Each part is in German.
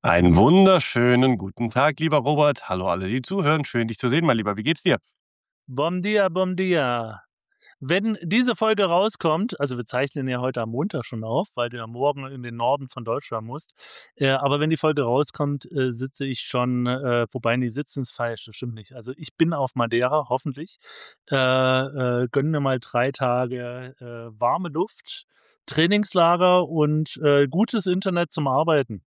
Einen wunderschönen guten Tag, lieber Robert. Hallo alle, die zuhören. Schön, dich zu sehen, mein Lieber. Wie geht's dir? Bom dia, bom dia. Wenn diese Folge rauskommt, also wir zeichnen ja heute am Montag schon auf, weil du ja morgen in den Norden von Deutschland musst. Aber wenn die Folge rauskommt, sitze ich schon, wobei, nee, sitzen ist falsch, das stimmt nicht. Also ich bin auf Madeira, hoffentlich. Gönne mir mal 3 Tage warme Luft, Trainingslager und gutes Internet zum Arbeiten.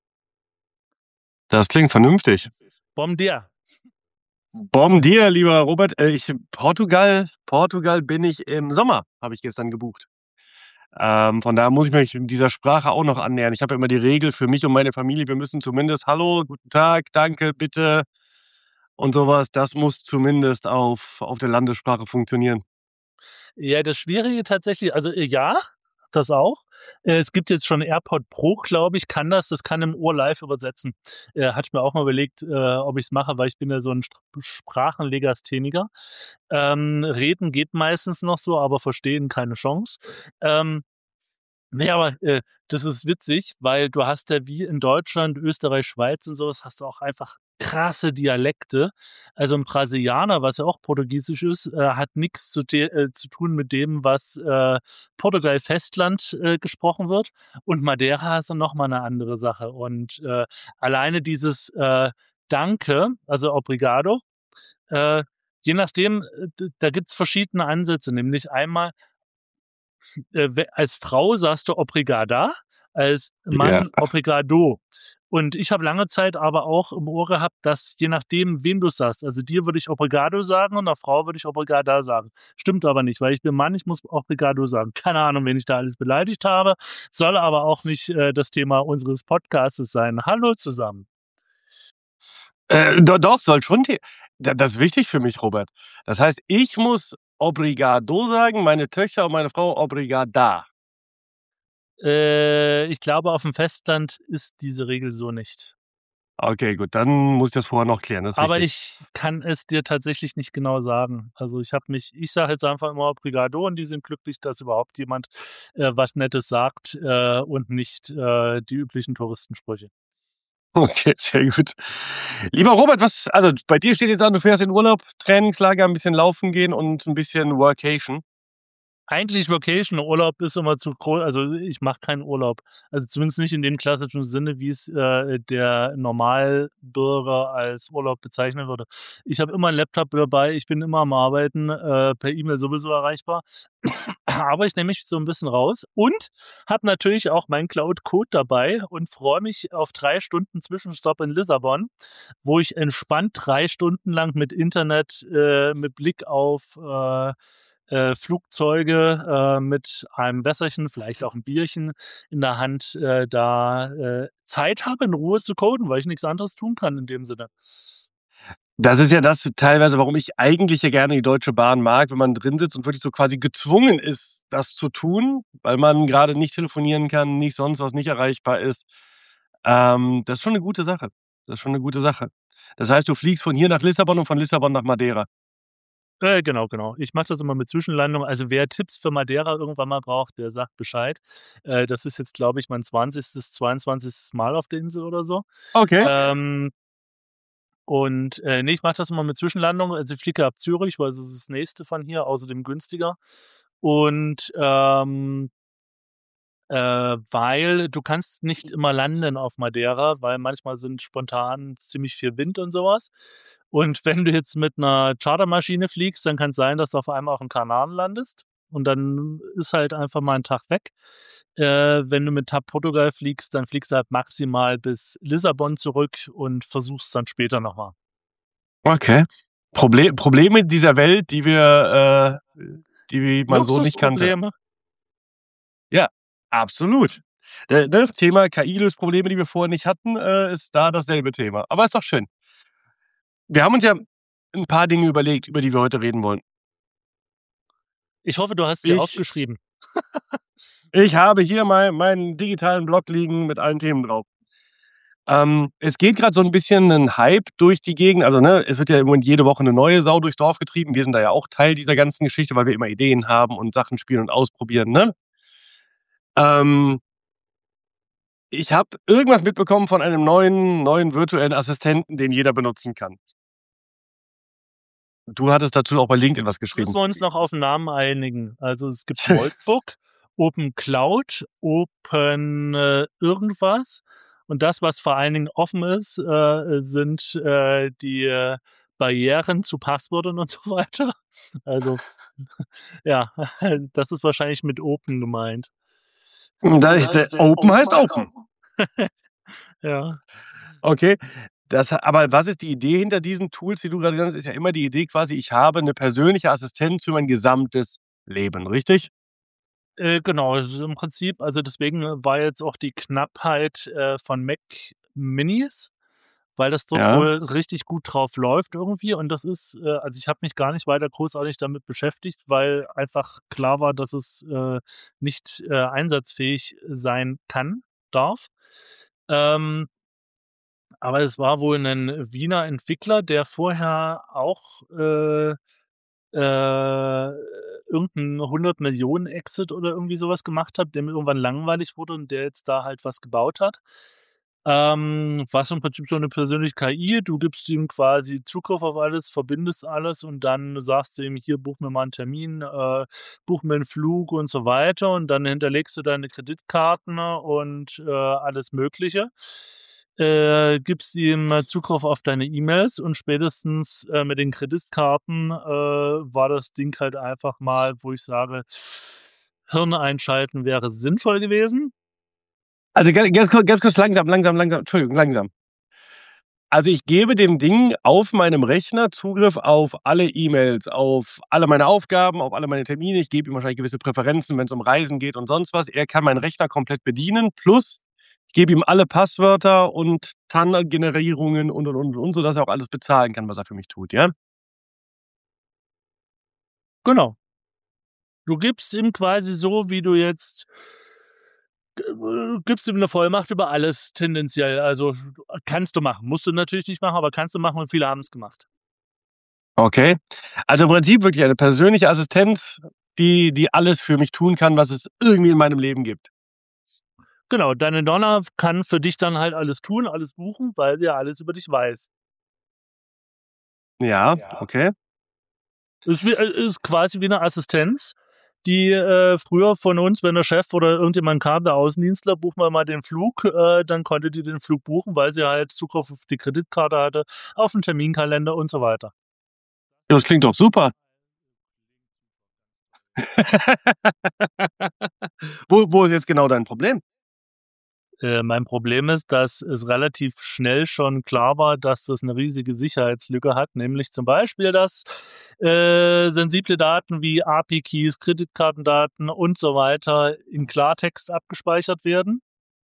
Das klingt vernünftig. Bom dia. Bom dir, lieber Robert. Portugal bin ich im Sommer, habe ich gestern gebucht. Von daher muss ich mich dieser Sprache auch noch annähern. Ich habe ja immer die Regel für mich und meine Familie, wir müssen zumindest Hallo, guten Tag, danke, bitte und sowas. Das muss zumindest auf der Landessprache funktionieren. Ja, das Schwierige tatsächlich, also ja, das auch. Es gibt jetzt schon AirPod Pro, glaube ich, das kann im Ohr live übersetzen. Hatte ich mir auch mal überlegt, ob ich es mache, weil ich bin ja so ein Sprachenlegastheniker. Reden geht meistens noch so, aber verstehen keine Chance. Ne, aber das ist witzig, weil du hast ja wie in Deutschland, Österreich, Schweiz und so was, hast du auch einfach krasse Dialekte. Also 'n Brasilianer, was ja auch Portugiesisch ist, hat nix zu tun mit dem, was Portugal Festland gesprochen wird. Und Madeira ist dann noch mal 'ne andere Sache. Und alleine dieses Danke, also obrigado, äh, je nachdem, da gibt's verschiedene Ansätze, nämlich einmal als Frau sagst du obrigada, als Ja. Mann obrigado. Und ich habe lange Zeit aber auch im Ohr gehabt, dass je nachdem, wem du's sagst, also dir würde ich obrigado sagen und 'ner Frau würde ich obrigada sagen. Stimmt aber nicht, weil ich bin Mann, ich muss obrigado sagen. Keine Ahnung, wen ich da alles beleidigt habe, soll aber auch nicht das Thema unseres Podcastes sein. Hallo zusammen. Doch, soll schon. Das ist wichtig für mich, Robert. Das heißt, ich muss obrigado sagen, meine Töchter und meine Frau obrigada. Ich glaube, aufm Festland ist diese Regel so nicht. Okay, gut, dann muss ich das vorher noch klären, das ist Aber wichtig. ich kann es dir tatsächlich nicht genau sagen. Also, ich sage jetzt einfach immer obrigado und die sind glücklich, dass überhaupt jemand was Nettes sagt und nicht die üblichen Touristensprüche. Okay, sehr gut. Lieber Robert, also bei dir steht jetzt an, du fährst in Urlaub, Trainingslager, 'n bisschen laufen gehen und 'n bisschen Workation. Eigentlich Vacation, Urlaub ist immer zu groß. Also, ich mache keinen Urlaub. Also, zumindest nicht in dem klassischen Sinne, wie es der Normalbürger als Urlaub bezeichnen würde. Ich habe immer 'n Laptop dabei, ich bin immer am Arbeiten, per E-Mail sowieso erreichbar. Aber ich nehme mich so 'n bisschen raus und habe natürlich auch meinen Cloud Code dabei und freue mich auf 3 Stunden Zwischenstopp in Lissabon, wo ich entspannt 3 Stunden lang mit Internet, mit Blick auf Flugzeuge, mit einem Wässerchen, vielleicht auch 'n Bierchen in der Hand, Zeit habe, in Ruhe zu coden, weil ich nix anderes tun kann in dem Sinne. Das ist ja das teilweise, warum ich eigentlich ja gerne die Deutsche Bahn mag, wenn man drin sitzt und wirklich so quasi gezwungen ist, das zu tun, weil man grade nicht telefonieren kann, nicht sonst was, nicht erreichbar ist. Das ist schon 'ne gute Sache. Das ist schon 'ne gute Sache. Das heißt, du fliegst von hier nach Lissabon und von Lissabon nach Madeira? Genau, genau. Ich mache das immer mit Zwischenlandung. Also, wer Tipps für Madeira irgendwann mal braucht, der sagt Bescheid. Das ist jetzt, glaube ich, mein 20., 22. Mal auf der Insel oder so. Okay. Ähm, ne, ich mache das immer mit Zwischenlandung. Also, ich fliege ab Zürich, weil das ist das Nächste von hier, außerdem günstiger. Und weil du kannst nicht immer landen auf Madeira, weil manchmal sind spontan ziemlich viel Wind und so was. Und wenn du jetzt mit 'ner Chartermaschine fliegst, dann kann's sein, dass du auf einmal auf den Kanaren landest und dann ist halt einfach mal 'n Tag weg. Wenn du mit TAP Portugal fliegst, dann fliegst du halt maximal bis Lissabon zurück und versuchst dann später noch mal. Okay. Probleme dieser Welt, die man so nicht kannte. Luxusprobleme. Ja, absolut. Ne, Thema KI löst Probleme, die wir vorher nicht hatten, ist da dasselbe Thema. Aber ist doch schön. Wir haben uns ja 'n paar Dinge überlegt, über die wir heute reden wollen. Ich hoffe, du hast sie Ich aufgeschrieben. ich habe hier meinen digitalen Blog liegen mit allen Themen drauf. Es geht grad so 'n bisschen 'nen Hype durch die Gegend. Also, ne, es wird ja im Moment jede Woche 'ne neue Sau durchs Dorf getrieben. Wir sind da ja auch Teil dieser ganzen Geschichte, weil wir immer Ideen haben und Sachen spielen und ausprobieren, ne? Ähm Ich habe irgendwas mitbekommen von einem neuen virtuellen Assistenten, den jeder benutzen kann. Du hattest dazu auch bei LinkedIn was Müssen geschrieben. wir uns noch auf 'n Namen einigen. Also, es gibt Notebook, Open Cloud, Open irgendwas. Und das, was vor allen Dingen offen ist, sind die Barrieren zu Passwörtern und so weiter. Also, ja, das ist wahrscheinlich mit Open gemeint. Da ist der Open heißt Open. Ja. Okay. Aber was ist die Idee hinter diesen Tools, die du gerade genannt hast? Ist ja immer die Idee quasi, ich habe eine persönliche Assistenz für mein gesamtes Leben, richtig? Genau, also im Prinzip also deswegen war jetzt auch die Knappheit von Mac Minis, weil das dort Ja. wohl richtig gut drauf läuft irgendwie und das ist also ich habe mich gar nicht weiter großartig damit beschäftigt, weil einfach klar war, dass es nicht einsatzfähig sein darf. Ähm, aber es war wohl ein Wiener Entwickler, der vorher auch äh, irgend 100 Millionen Exit oder irgendwie sowas gemacht hat, dem irgendwann langweilig wurde und der jetzt da halt was gebaut hat. Was im Prinzip so eine persönliche KI, du gibst ihm quasi Zugriff auf alles, verbindest alles und dann sagst du ihm: „Hier, buch mir mal einen Termin, buch mir einen Flug“ und so weiter und dann hinterlegst du deine Kreditkarten und alles Mögliche. Gibst ihm Zugriff auf deine E-Mails und spätestens mit den Kreditkarten war das Ding halt einfach mal, wo ich sage, Hirn einschalten wäre sinnvoll gewesen. Also, ganz kurz langsam, Entschuldigung, langsam. Also, ich gebe dem Ding auf meinem Rechner Zugriff auf alle E-Mails, auf alle meine Aufgaben, auf alle meine Termine. Ich gebe ihm wahrscheinlich gewisse Präferenzen, wenn's um Reisen geht und sonst was. Er kann meinen Rechner komplett bedienen, plus ich gebe ihm alle Passwörter und TAN-Generierungen und, sodass er auch alles bezahlen kann, was er für mich tut, ja? Genau. Du gibst ihm quasi so, wie du jetzt gibst ihm eine Vollmacht über alles tendenziell. Also, kannst du machen. Musst du natürlich nicht machen, aber kannst du machen und viele haben es gemacht. Okay. Also, im Prinzip wirklich eine persönliche Assistenz, die alles für mich tun kann, was es irgendwie in meinem Leben gibt. Genau, deine Donna kann für dich dann halt alles tun, alles buchen, weil sie ja alles über dich weiß. Ja, okay. Ist quasi wie 'ne Assistenz, die früher von uns, wenn der Chef oder irgendjemand kam, der Außendienstler: „Buch mir mal den Flug“, dann konnte die den Flug buchen, weil sie halt Zugriff auf die Kreditkarte hatte, auf 'n Terminkalender und so weiter. Ja, das klingt doch super. Wo ist jetzt genau dein Problem? Mein Problem ist, dass es relativ schnell schon klar war, dass das 'ne riesige Sicherheitslücke hat, nämlich zum Beispiel, dass sensible Daten wie API-Keys, Kreditkartendaten und so weiter in Klartext abgespeichert werden.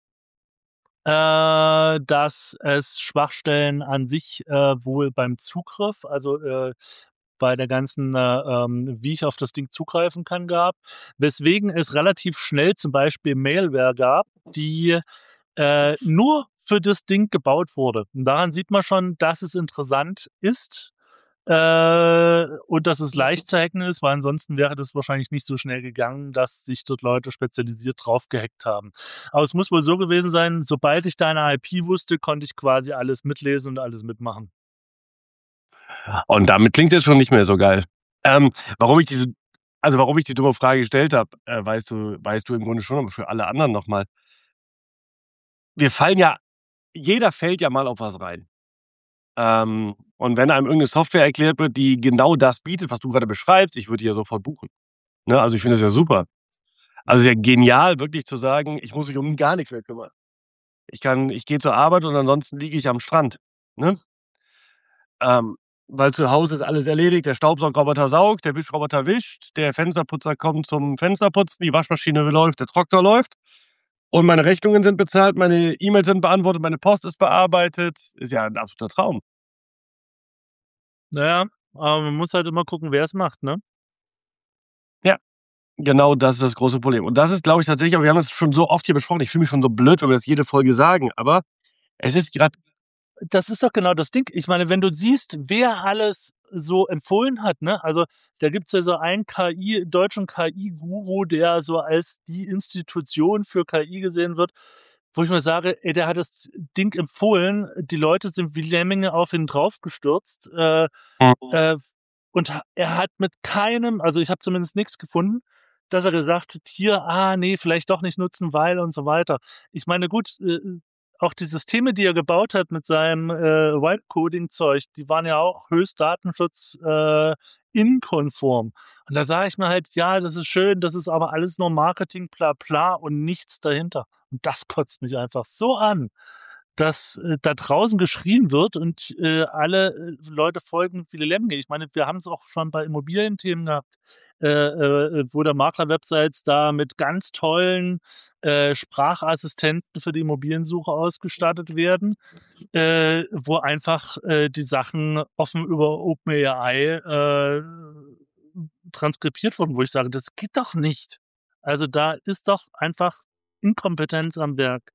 Dass es Schwachstellen an sich wohl beim Zugriff, also bei der ganzen, wie ich auf das Ding zugreifen kann, gab, weswegen es relativ schnell zum Beispiel Malware gab, die nur für das Ding gebaut wurde. Und daran sieht man schon, dass es interessant ist und dass es leicht zu hacken ist, weil ansonsten wäre das wahrscheinlich nicht so schnell gegangen, dass sich dort Leute spezialisiert drauf gehackt haben. Aber es muss wohl so gewesen sein, sobald ich deine IP wusste, konnte ich quasi alles mitlesen und alles mitmachen. Und damit klingt's jetzt schon nicht mehr so geil. Ähm, warum ich diese warum ich die dumme Frage gestellt habe, weißt du im Grunde schon, aber für alle anderen noch mal. Wir fallen ja Jeder fällt ja mal auf was rein. Und wenn einem irgend 'ne Software erklärt wird, die genau das bietet, was du grade beschreibst, ich würde die ja sofort buchen, ne? Also, ich finde das ja super. Also, ist ja genial, wirklich zu sagen: „Ich muss mich um gar nix mehr kümmern. Ich gehe zur Arbeit und ansonsten liege ich am Strand“, ne? Ähm, weil zu Hause ist alles erledigt. Der Staubsaugroboter saugt, der Wischroboter wischt, der Fensterputzer kommt zum Fensterputzen, die Waschmaschine läuft, der Trockner läuft und meine Rechnungen sind bezahlt, meine E-Mails sind beantwortet, meine Post ist bearbeitet. Ist ja 'n absoluter Traum. Naja, aber man muss halt immer gucken, wer es macht, ne? Ja, genau das ist das große Problem. Und das ist, glaube ich, tatsächlich, aber wir haben das schon so oft hier besprochen. Ich fühle mich schon so blöd, wenn wir das jede Folge sagen, aber es ist grad Das ist doch genau das Ding. Ich meine, wenn du siehst, wer alles so empfohlen hat, ne? Also, da gibt's ja so einen deutschen KI-Guru, der so als die Institution für KI gesehen wird. wo ich mal sage, ey, der hat das Ding empfohlen, die Leute sind wie Lemminge auf ihn draufgestürzt, Mhm. und er hat mit keinem, also ich habe zumindest nichts gefunden, dass er gesagt hat, hier, nee, vielleicht doch nicht nutzen, weil und so weiter. Ich meine, gut, auch die Systeme, die er gebaut hat mit seinem Vibe-Coding-Zeug, die waren ja auch höchst Datenschutz inkonform. Und da sage ich mir halt, ja, das ist schön, das ist aber alles nur Marketing, bla bla und nichts dahinter. Und das kotzt mich einfach so an, dass da draußen geschrien wird und alle Leute folgen viele Lemminge. Ich meine, wir haben es auch schon bei Immobilienthemen gehabt, wo der Makler-Websites da mit ganz tollen Sprachassistenten für die Immobiliensuche ausgestattet werden, wo einfach die Sachen offen über OpenAI transkribiert wurden, wo ich sage, das geht doch nicht. Also da ist doch einfach Inkompetenz am Werk.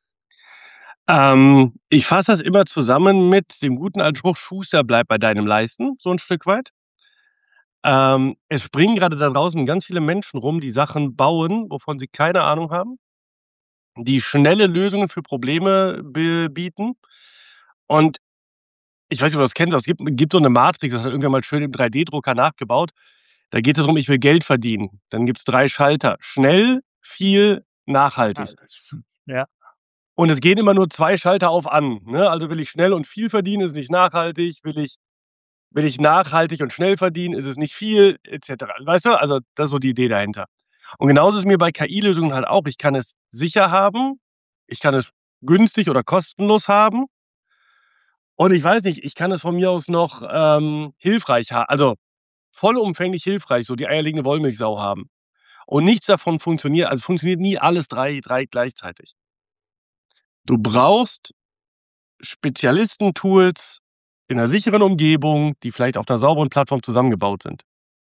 Ich fasse das immer zusammen mit dem guten alten Spruch: „Schuster, bleib bei deinem Leisten“, so ein Stück weit. Es springen gerade da draußen ganz viele Menschen rum, die Sachen bauen, wovon sie keine Ahnung haben, die schnelle Lösungen für Probleme bieten. Und ich weiß nicht, ob du das kennst, aber es gibt so eine Matrix, das hat irgendwer mal schön im 3D-Drucker nachgebaut. Da geht's darum, ich will Geld verdienen. Dann gibt's 3 Schalter: schnell, viel, nachhaltig. Ja. Und es gehen immer nur 2 Schalter auf an, ne? Also, will ich schnell und viel verdienen, ist nicht nachhaltig. Will ich nachhaltig und schnell verdienen, ist es nicht viel, et cetera. Weißt du? Also, das ist so die Idee dahinter. Und genauso ist mir bei KI-Lösungen halt auch. Ich kann es sicher haben, ich kann es günstig oder kostenlos haben und ich weiß nicht, ich kann es von mir aus noch, hilfreich also, vollumfänglich hilfreich, so die eierlegende Wollmilchsau haben. Und nichts davon funktioniert, also, es funktioniert nie alles drei gleichzeitig. Du brauchst Spezialisten-Tools in 'ner sicheren Umgebung, die vielleicht auf 'ner sauberen Plattform zusammengebaut sind.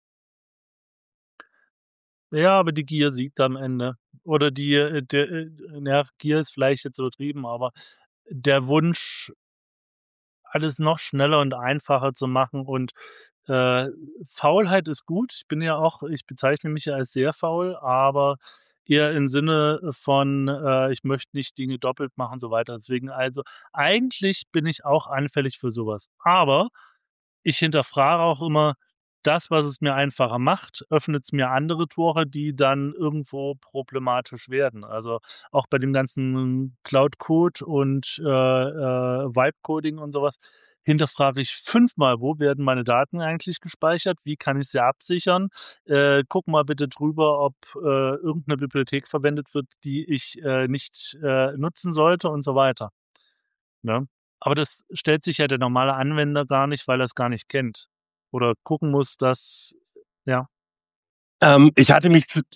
Ja, aber die Gier siegt am Ende. Oder Gier ist vielleicht jetzt übertrieben, aber der Wunsch, alles noch schneller und einfacher zu machen und äh, Faulheit ist gut. Ich bezeichne mich ja als sehr faul, aber eher im Sinne von, ich möchte nicht Dinge doppelt machen und so weiter. Deswegen also, eigentlich bin ich auch anfällig für sowas. Aber ich hinterfrage auch immer, das, was es mir einfacher macht, öffnet es mir andere Tore, die dann irgendwo problematisch werden. Also, auch bei dem ganzen Cloud Code und Vibe Coding und sowas hinterfrage ich fünfmal: „Wo werden meine Daten eigentlich gespeichert? Wie kann ich sie absichern? Guck mal bitte drüber, ob irgend 'ne Bibliothek verwendet wird, die ich nicht nutzen sollte“ und so weiter, ne? Aber das stellt sich ja der normale Anwender gar nicht, weil er's gar nicht kennt oder gucken muss, dass ja. Ich hatte mich zu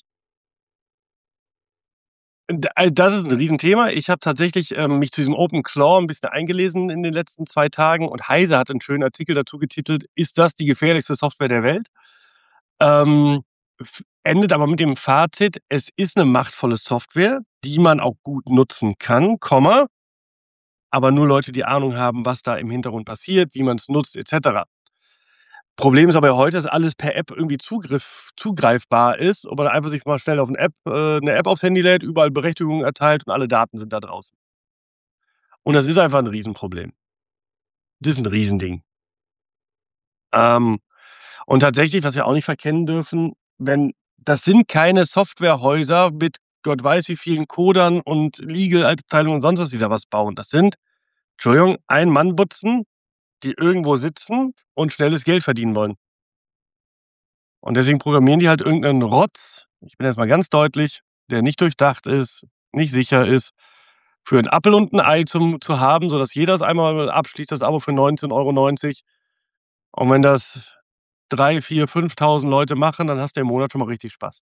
Das ist 'n Riesenthema. Ich habe tatsächlich, mich zu diesem Open Claw 'n bisschen eingelesen in den letzten 2 Tagen und Heise hat 'n schönen Artikel dazu getitelt: „Ist das die gefährlichste Software der Welt?“ Ähm, endet aber mit dem Fazit: Es ist 'ne machtvolle Software, die man auch gut nutzen kann, aber nur Leute, die Ahnung haben, was da im Hintergrund passiert, wie man's nutzt et cetera. Problem ist aber ja heute, dass alles per App irgendwie zugreifbar ist und man einfach sich mal schnell auf 'ne App aufs Handy lädt, überall Berechtigungen erteilt und alle Daten sind da draußen. Und das ist einfach 'n Riesenproblem. Das ist 'n Riesending. Ähm, und tatsächlich, was wir auch nicht verkennen dürfen, wenn das sind keine Softwarehäuser mit Gott weiß wie vielen Codern und Legal-Abteilungen und sonst was, die da was bauen. Das sind, Entschuldigung, Ein-Mann-Butzen, die irgendwo sitzen und schnelles Geld verdienen wollen. Und deswegen programmieren die halt irgend 'nen Rotz, ich bin jetzt mal ganz deutlich, der nicht durchdacht ist, nicht sicher ist, für 'n Appel und 'n Ei zu haben, sodass jeder es einmal abschließt, das Abo für 19,90 €. Und wenn das 3, 4, 5.000 Leute machen, dann hast du im Monat schon mal richtig Spaß.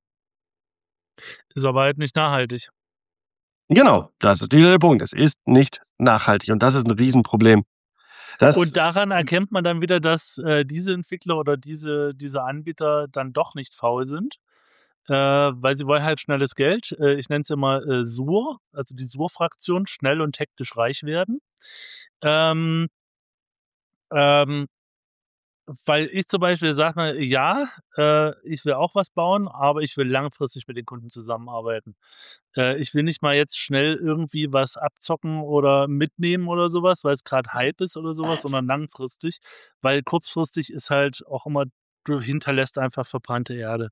Ist aber halt nicht nachhaltig. Genau, das ist wieder der Punkt. Es ist nicht nachhaltig und das ist 'n Riesenproblem. Und Das daran erkennt man dann wieder, dass diese Entwickler oder diese Anbieter dann doch nicht faul sind, weil sie wollen halt schnelles Geld. Ich nenne es immer SUR, also die SUR-Fraktion, schnell und hektisch reich werden. Ähm, ähm weil ich zum Beispiel sage, ja, ich will auch was bauen, aber ich will langfristig mit den Kunden zusammenarbeiten. Ich will nicht mal jetzt schnell irgendwie was abzocken oder mitnehmen oder sowas, weil es gerade Hype ist oder sowas, sondern langfristig, weil kurzfristig ist halt auch immer, du hinterlässt einfach verbrannte Erde.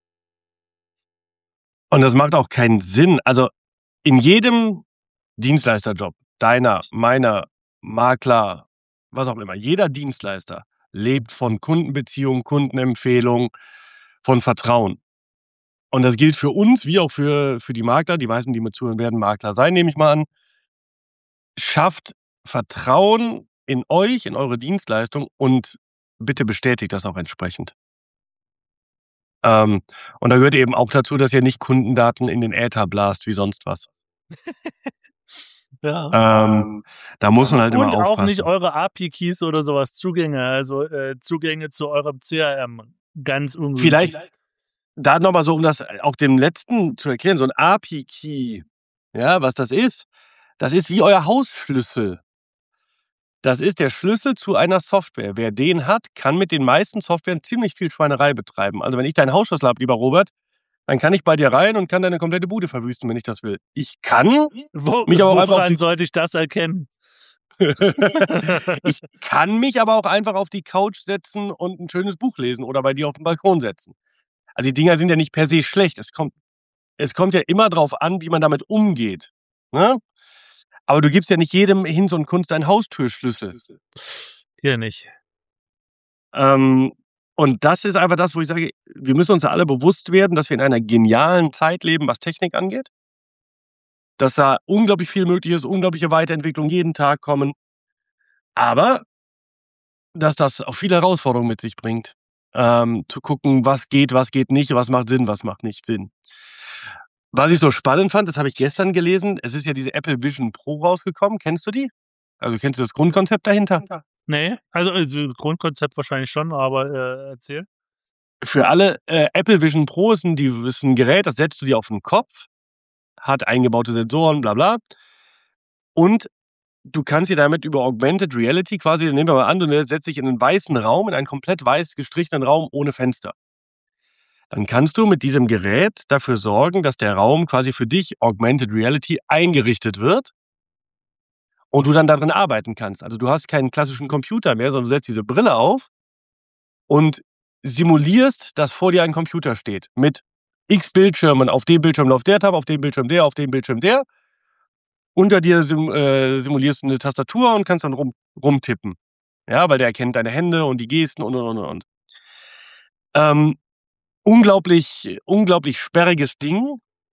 Und das macht auch keinen Sinn. Also in jedem Dienstleisterjob, deiner, meiner, Makler, was auch immer, jeder Dienstleister lebt von Kundenbeziehungen, Kundenempfehlungen, von Vertrauen. Und das gilt für uns wie auch für die Makler. Die meisten, die mir zuhören, werden Makler sein, nehme ich mal an. Schafft Vertrauen in euch, in eure Dienstleistung und bitte bestätigt das auch entsprechend. Und da gehört eben auch dazu, dass ihr nicht Kundendaten in den Äther blast wie sonst was. Ja. Da muss man halt immer Und auch nicht aufpassen. eure API-Keys oder sowas, Zugänge, also Zugänge zu eurem CRM. Ganz ungünstig. Vielleicht da nochmal so, um das auch dem Letzten zu erklären, so ein API-Key, ja, was das ist wie euer Hausschlüssel. Das ist der Schlüssel zu einer Software. Wer den hat, kann mit den meisten Softwaren ziemlich viel Schweinerei betreiben. Also wenn ich deinen Hausschlüssel habe, lieber Robert, dann kann ich bei dir rein und kann deine komplette Bude verwüsten, wenn ich das will. Ich kann mich aber auch einfach auf Woran die sollte ich das erkennen? Ich kann mich aber auch einfach auf die Couch setzen und ein schönes Buch lesen oder bei dir auf den Balkon setzen. Also die Dinger sind ja nicht per se schlecht. Es kommt ja immer drauf an, wie man damit umgeht, ne? Aber du gibst ja nicht jedem Hinz und Kunst einen Haustürschlüssel. Hier nicht. Und das ist einfach das, wo ich sage, wir müssen uns ja alle bewusst werden, dass wir in einer genialen Zeit leben, was Technik angeht. Dass da unglaublich viel möglich ist, unglaubliche Weiterentwicklungen jeden Tag kommen. Aber dass das auch viele Herausforderungen mit sich bringt. Zu gucken, was geht nicht, was macht Sinn, was macht nicht Sinn. Was ich so spannend fand, das habe ich gestern gelesen, es ist ja diese Apple Vision Pro rausgekommen. Kennst du die? Also kennst du das Grundkonzept dahinter? Nee, also Grundkonzept wahrscheinlich schon, aber erzähl. Für alle, Apple Vision Pro ist ein Gerät, das setzt du dir auf den Kopf, hat eingebaute Sensoren, bla bla. Und du kannst dir damit über Augmented Reality quasi, nehmen wir mal an, du setzt dich in einen weißen Raum, in einen komplett weiß gestrichenen Raum ohne Fenster. Dann kannst du mit diesem Gerät dafür sorgen, dass der Raum quasi für dich Augmented Reality eingerichtet wird und du dann darin arbeiten kannst. Also du hast keinen klassischen Computer mehr, sondern du setzt diese Brille auf und simulierst, dass vor dir ein Computer steht mit X Bildschirmen. Auf dem Bildschirm läuft der Tab, auf dem Bildschirm der, auf dem Bildschirm der. Unter dir simulierst du eine Tastatur und kannst dann rumtippen. Ja, weil der erkennt deine Hände und die Gesten und. Unglaublich sperriges Ding.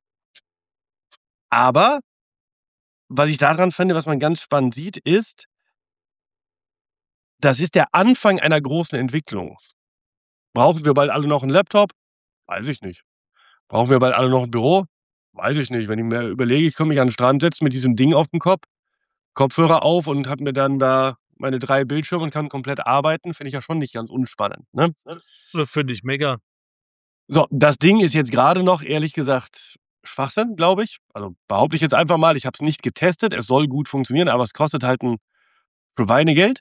Aber was ich daran finde, was man ganz spannend sieht, ist, das ist der Anfang einer großen Entwicklung. Brauchen wir bald alle noch einen Laptop? Weiß ich nicht. Brauchen wir bald alle noch ein Büro? Weiß ich nicht. Wenn ich mir überlege, ich könnte mich an den Strand setzen mit diesem Ding auf dem Kopf, Kopfhörer auf und habe mir dann da meine 3 Bildschirme und kann komplett arbeiten, finde ich ja schon nicht ganz unspannend, ne? Das finde ich mega. So, das Ding ist jetzt gerade noch, ehrlich gesagt, Schwachsinn, glaube ich. Also behaupte ich jetzt einfach mal, ich habe es nicht getestet. Es soll gut funktionieren, aber es kostet halt ein Schweinegeld.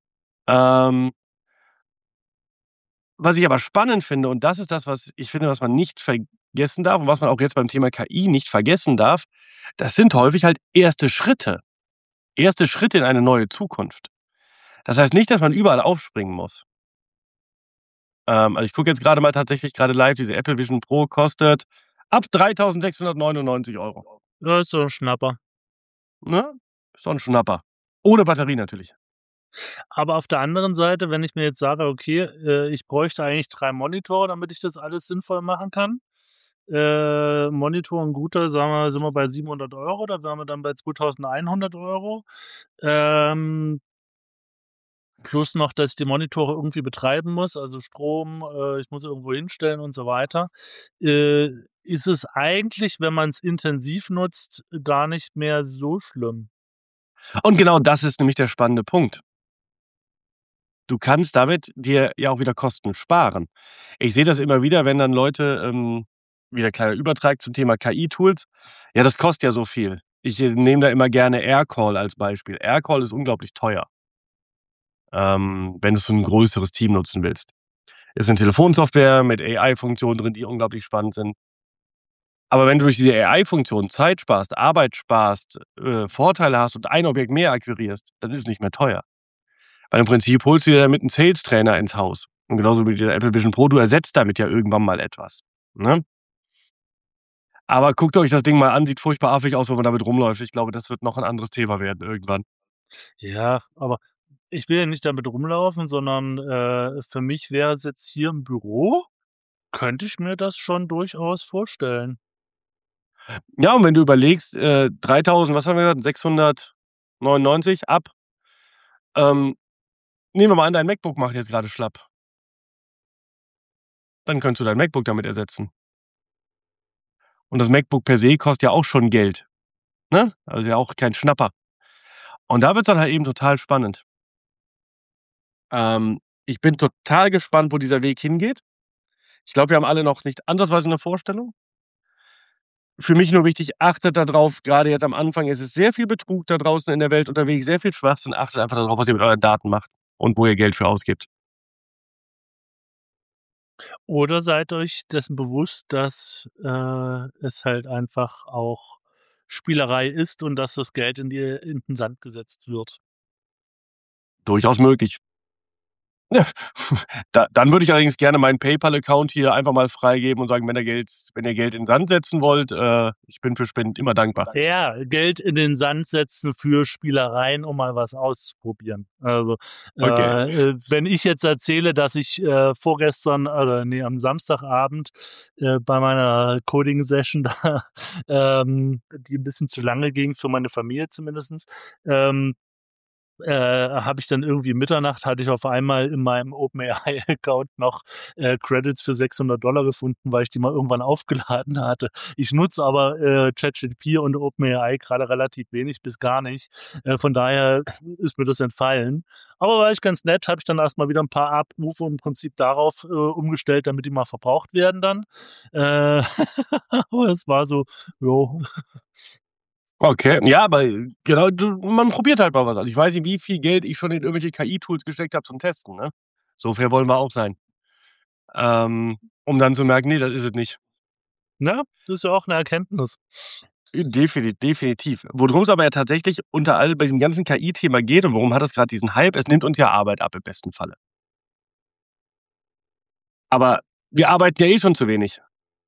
Was ich aber spannend finde, und das ist das, was ich finde, was man nicht vergessen darf und was man auch jetzt beim Thema KI nicht vergessen darf, das sind häufig halt erste Schritte. Erste Schritte in eine neue Zukunft. Das heißt nicht, dass man überall aufspringen muss. Also ich gucke jetzt gerade mal tatsächlich gerade live, diese Apple Vision Pro kostet ab 3.699 €. Das ist so ein Schnapper. Ne? Ist doch ein Schnapper. Ohne Batterie natürlich. Aber auf der anderen Seite, wenn ich mir jetzt sage, okay, ich bräuchte eigentlich 3 Monitore, damit ich das alles sinnvoll machen kann. Monitor ein guter, sagen wir, sind wir bei 700 €, da wären wir dann bei 2.100 €. Plus noch, dass ich die Monitore irgendwie betreiben muss, also Strom, ich muss irgendwo hinstellen und so weiter. Ist es eigentlich, wenn man es intensiv nutzt, gar nicht mehr so schlimm. Und genau das ist nämlich der spannende Punkt. Du kannst damit dir ja auch wieder Kosten sparen. Ich sehe das immer wieder, wenn dann Leute, wieder kleiner Übertrag zum Thema KI-Tools. Ja, das kostet ja so viel. Ich nehme da immer gerne AirCall als Beispiel. AirCall ist unglaublich teuer. wenn du es für ein größeres Team nutzen willst. Ist eine Telefonsoftware mit AI-Funktionen drin, die unglaublich spannend sind. Aber wenn du durch diese AI-Funktion Zeit sparst, Arbeit sparst, Vorteile hast und ein Objekt mehr akquirierst, dann ist es nicht mehr teuer. Weil im Prinzip holst du dir damit einen Sales-Trainer ins Haus. Und genauso wie der Apple Vision Pro, du ersetzt damit ja irgendwann mal etwas. Ne? Aber guckt euch das Ding mal an, sieht furchtbar affig aus, wenn man damit rumläuft. Ich glaube, das wird noch ein anderes Thema werden irgendwann. Ja, aber ich will ja nicht damit rumlaufen, sondern für mich wäre es jetzt hier im Büro, könnte ich mir das schon durchaus vorstellen. Ja, und wenn du überlegst, 3.000, was haben wir gesagt, 699 ab. Nehmen wir mal an, dein MacBook macht jetzt gerade schlapp. Dann könntest du dein MacBook damit ersetzen. Und das MacBook per se kostet ja auch schon Geld. Ne? Also ja auch kein Schnapper. Und da wird's dann halt eben total spannend. Ich bin total gespannt, wo dieser Weg hingeht. Ich glaube, wir haben alle noch nicht ansatzweise eine Vorstellung. Für mich nur wichtig, achtet da drauf, gerade jetzt am Anfang, es ist sehr viel Betrug da draußen in der Welt unterwegs, sehr viel Schwachsinn. Achtet einfach darauf, was ihr mit euren Daten macht und wo ihr Geld für ausgibt. Oder seid euch dessen bewusst, dass es halt einfach auch Spielerei ist und dass das Geld in den Sand gesetzt wird. Durchaus möglich. Dann würde ich allerdings gerne meinen PayPal-Account hier einfach mal freigeben und sagen, wenn ihr Geld in den Sand setzen wollt, ich bin für Spenden immer dankbar. Ja, Geld in den Sand setzen für Spielereien, um mal was auszuprobieren. Also Okay. wenn ich jetzt erzähle, dass ich vorgestern, am Samstagabend bei meiner Coding-Session da, die ein bisschen zu lange ging, für meine Familie zumindest, habe ich dann irgendwie Mitternacht, hatte ich auf einmal in meinem OpenAI-Account noch Credits für $600 gefunden, weil ich die mal irgendwann aufgeladen hatte. Ich nutze aber ChatGPT und OpenAI gerade relativ wenig bis gar nicht. Von daher ist mir das entfallen. Aber war ich ganz nett, habe ich dann erstmal wieder ein paar Abrufe im Prinzip darauf umgestellt, damit die mal verbraucht werden dann. Aber es war so, jo. Okay, ja, aber genau, man probiert halt mal was aus. Ich weiß nicht, wie viel Geld ich schon in irgendwelche KI-Tools gesteckt habe zum Testen, ne? So fair wollen wir auch sein. Um dann zu merken, nee, das ist es nicht. Na, das ist ja auch eine Erkenntnis. Definitiv. Worum es aber ja tatsächlich unter all bei dem ganzen KI-Thema geht und warum hat das gerade diesen Hype? Es nimmt uns ja Arbeit ab im besten Falle. Aber wir arbeiten ja eh schon zu wenig.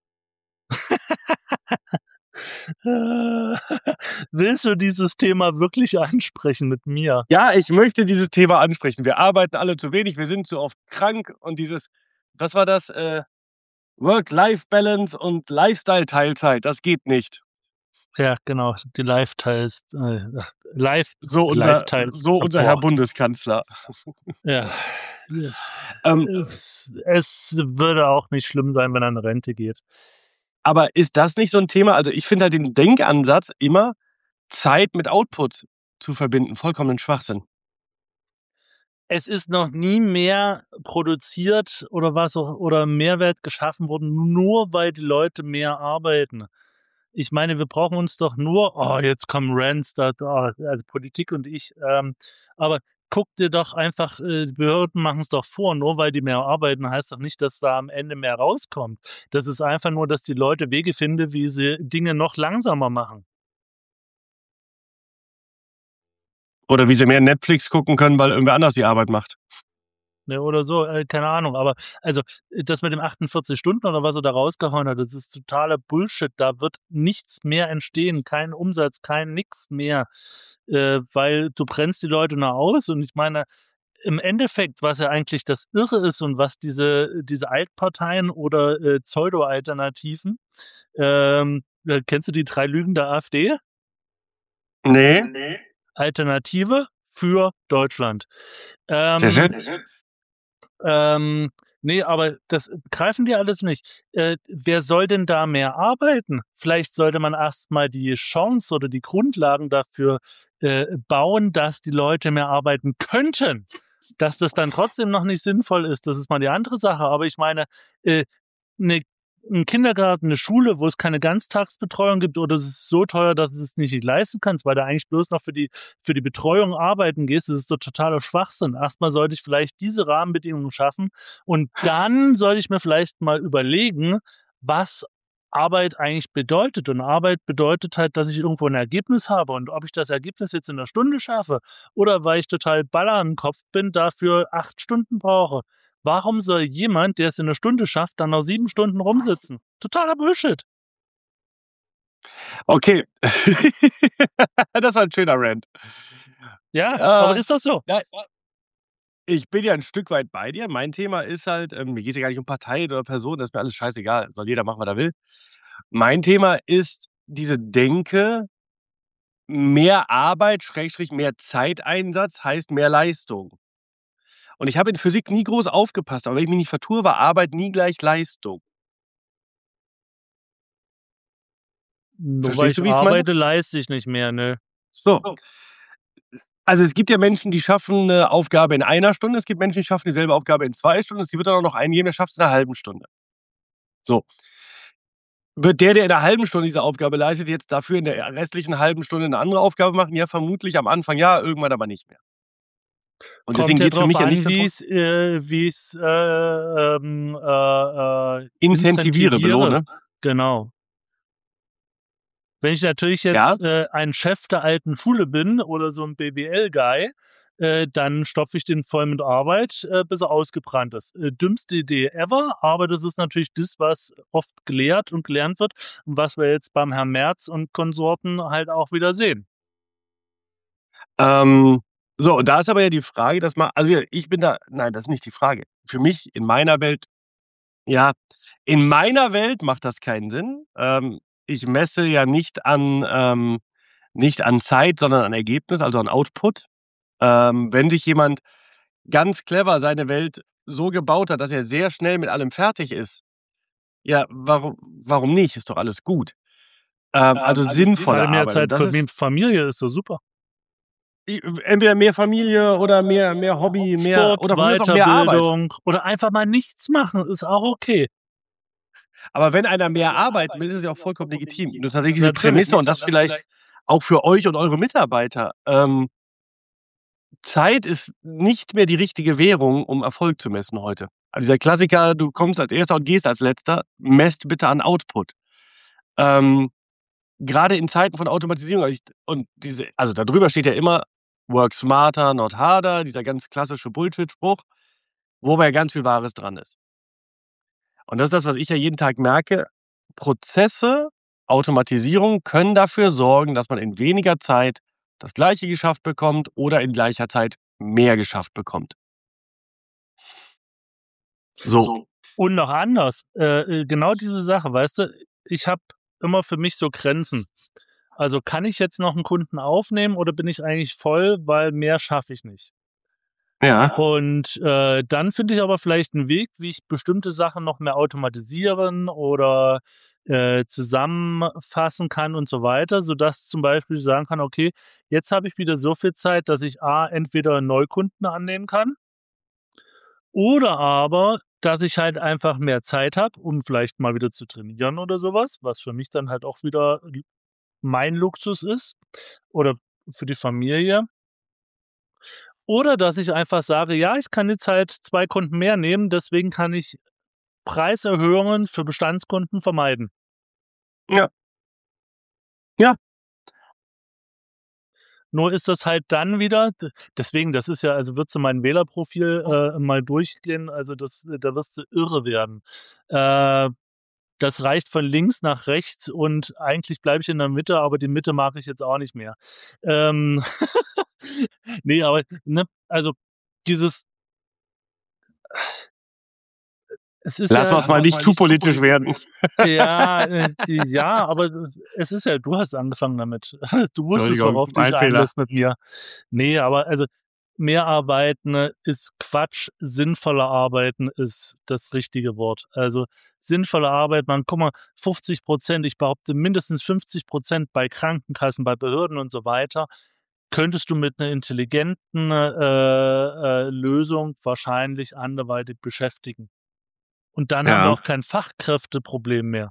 Willst du dieses Thema wirklich ansprechen mit mir? Ja, ich möchte dieses Thema ansprechen. Wir arbeiten alle zu wenig, wir sind zu oft krank und dieses, was war das? Work-Life-Balance und Lifestyle-Teilzeit, das geht nicht. Ja, genau, die Lifestyles, So Lifestyle. unser Herr Bundeskanzler. Ja. Ähm, Es würde auch nicht schlimm sein, wenn er in Rente geht. aber ist das nicht so ein Thema? Also ich finde halt den Denkansatz immer, Zeit mit Output zu verbinden, vollkommenen Schwachsinn. Es ist noch nie mehr produziert oder was auch oder Mehrwert geschaffen worden, nur weil die Leute mehr arbeiten. Ich meine, wir brauchen uns doch nur, jetzt kommen Rants, also Politik und ich, aber guck dir doch einfach, die Behörden machen es doch vor, nur weil die mehr arbeiten, heißt doch nicht, dass da am Ende mehr rauskommt. Das ist einfach nur, dass die Leute Wege finden, wie sie Dinge noch langsamer machen. Oder wie sie mehr Netflix gucken können, weil irgendwer anders die Arbeit macht. Ne, oder so, keine Ahnung. Aber also das mit dem 48 Stunden oder was er da rausgehauen hat, das ist totaler Bullshit. Da wird nichts mehr entstehen, kein Umsatz, kein nix mehr, weil du brennst die Leute nur aus. Und ich meine, im Endeffekt, was ja eigentlich das Irre ist und was diese Altparteien oder Pseudo-Alternativen, kennst du die 3 Lügen der AfD? Nee. Alternative für Deutschland. Sehr schön. Nee, aber das greifen die alles nicht. Wer soll denn da mehr arbeiten? Vielleicht sollte man erst mal die Chance oder die Grundlagen dafür bauen, dass die Leute mehr arbeiten könnten. Dass das dann trotzdem noch nicht sinnvoll ist, das ist mal die andere Sache. Aber ich meine, eine ein Kindergarten, eine Schule, wo es keine Ganztagsbetreuung gibt oder es ist so teuer, dass du es nicht leisten kannst, weil du eigentlich bloß noch für die Betreuung arbeiten gehst, das ist so totaler Schwachsinn. Erstmal sollte ich vielleicht diese Rahmenbedingungen schaffen und dann sollte ich mir vielleicht mal überlegen, was Arbeit eigentlich bedeutet. Und Arbeit bedeutet halt, dass ich irgendwo ein Ergebnis habe und ob ich das Ergebnis jetzt in einer Stunde schaffe oder weil ich total Baller im Kopf bin, dafür 8 Stunden brauche. Warum soll jemand, der es in einer Stunde schafft, dann noch 7 Stunden rumsitzen? Totaler Bullshit. Okay. Das war ein schöner Rant. Ja, aber ist doch so. Ja, ich bin ja ein Stück weit bei dir. Mein Thema ist halt, mir geht es ja gar nicht um Parteien oder Personen, das ist mir alles scheißegal. Soll jeder machen, was er will. Mein Thema ist diese Denke, mehr Arbeit, Schrägstrich mehr Zeiteinsatz heißt mehr Leistung. Und ich habe in Physik nie groß aufgepasst, aber wenn ich mich nicht vertue, war Arbeit nie gleich Leistung. Nur weil Verstehst ich du, wie ich's meine? arbeite, leiste ich nicht mehr, ne? So. Also, es gibt ja Menschen, die schaffen 'ne Aufgabe in 1 Stunde. Es gibt Menschen, die schaffen dieselbe Aufgabe in 2 Stunden. Es wird dann auch noch einen geben, der schafft's in 'ner halben Stunde. So. Wird der in 'ner halben Stunde diese Aufgabe leistet, jetzt dafür in der restlichen halben Stunde 'ne andere Aufgabe machen? Ja, vermutlich am Anfang ja, irgendwann aber nicht mehr. Und deswegen Kommt ja geht's für drauf mich ja an, nicht darum wie's incentiviere, belohne. Genau. Wenn ich natürlich Ja. jetzt ein Chef der alten Schule bin oder so ein BWL-Guy, dann stopfe ich den voll mit Arbeit, bis er ausgebrannt ist. Dümmste Idee ever, aber das ist natürlich das, was oft gelehrt und gelernt wird und was wir jetzt beim Herrn Merz und Konsorten halt auch wieder sehen. So, und da ist aber ja die Frage, dass man also ich bin da nein, das ist nicht die Frage. Für mich in meiner Welt ja, in meiner Welt macht das keinen Sinn. Ich messe ja nicht an Zeit, sondern an Ergebnis, also an Output. Wenn sich jemand ganz clever seine Welt so gebaut hat, dass er sehr schnell mit allem fertig ist, ja, warum nicht? Ist doch alles gut. Also sinnvolle Gerade mehr Arbeit. Und Zeit das für ist Familie ist so super. entweder mehr Familie oder mehr Hobby, mehr Sport, oder von mir aus auch mehr Arbeit. Weiterbildung oder einfach mal nichts machen, ist auch okay. Aber wenn einer mehr arbeiten will, ist es ja auch vollkommen legitim. Nur tatsächlich diese Natürlich. Prämisse und das vielleicht auch für euch und eure Mitarbeiter. Zeit ist nicht mehr die richtige Währung, um Erfolg zu messen heute. Also dieser Klassiker, du kommst als Erster und gehst als Letzter, messt bitte an Output. Gerade in Zeiten von Automatisierung also da drüber steht ja immer „Work smarter, not harder", dieser ganz klassische Bullshit-Spruch, wo aber ja ganz viel Wahres dran ist. Und das ist das, was ich ja jeden Tag merke. Prozesse, Automatisierung können dafür sorgen, dass man in weniger Zeit das Gleiche geschafft bekommt oder in gleicher Zeit mehr geschafft bekommt. So. Und noch anders, genau diese Sache, weißt du, ich habe immer für mich so Grenzen. Also kann ich jetzt noch einen Kunden aufnehmen oder bin ich eigentlich voll, weil mehr schaffe ich nicht. Ja. Und dann finde ich aber vielleicht einen Weg, wie ich bestimmte Sachen noch mehr automatisieren oder zusammenfassen kann und so weiter, sodass zum Beispiel ich sagen kann, okay, jetzt habe ich wieder so viel Zeit, dass ich entweder Neukunden annehmen kann oder aber, dass ich halt einfach mehr Zeit habe, um vielleicht mal wieder zu trainieren oder sowas, was für mich dann halt auch wieder mein Luxus ist oder für die Familie. Oder dass ich einfach sage, ja, ich kann jetzt halt 2 Kunden mehr nehmen, deswegen kann ich Preiserhöhungen für Bestandskunden vermeiden. Ja. Ja. Nur ist das halt dann wieder deswegen, das ist ja also würdest du mein Wählerprofil mal durchgehen, also da wirst du irre werden. Das reicht von links nach rechts und eigentlich bleibe ich in der Mitte, aber die Mitte mag ich jetzt auch nicht mehr. Ne, aber, ne, also dieses es ist Lass ja uns mal nicht zu politisch werden. ja, ja, aber es ist ja du hast angefangen damit. Du wusstest, Entschuldigung, worauf du mein dich Fehler. einlässt mit mir. Ne, aber also mehr arbeiten ist Quatsch, sinnvoller arbeiten ist das richtige Wort. Also sinnvolle Arbeit, man guck mal, 50%, ich behaupte mindestens 50% bei Krankenkassen, bei Behörden und so weiter, könntest du mit 'ner intelligenten Lösung wahrscheinlich anderweitig beschäftigen. Und dann haben wir Ja. auch kein Fachkräfteproblem mehr.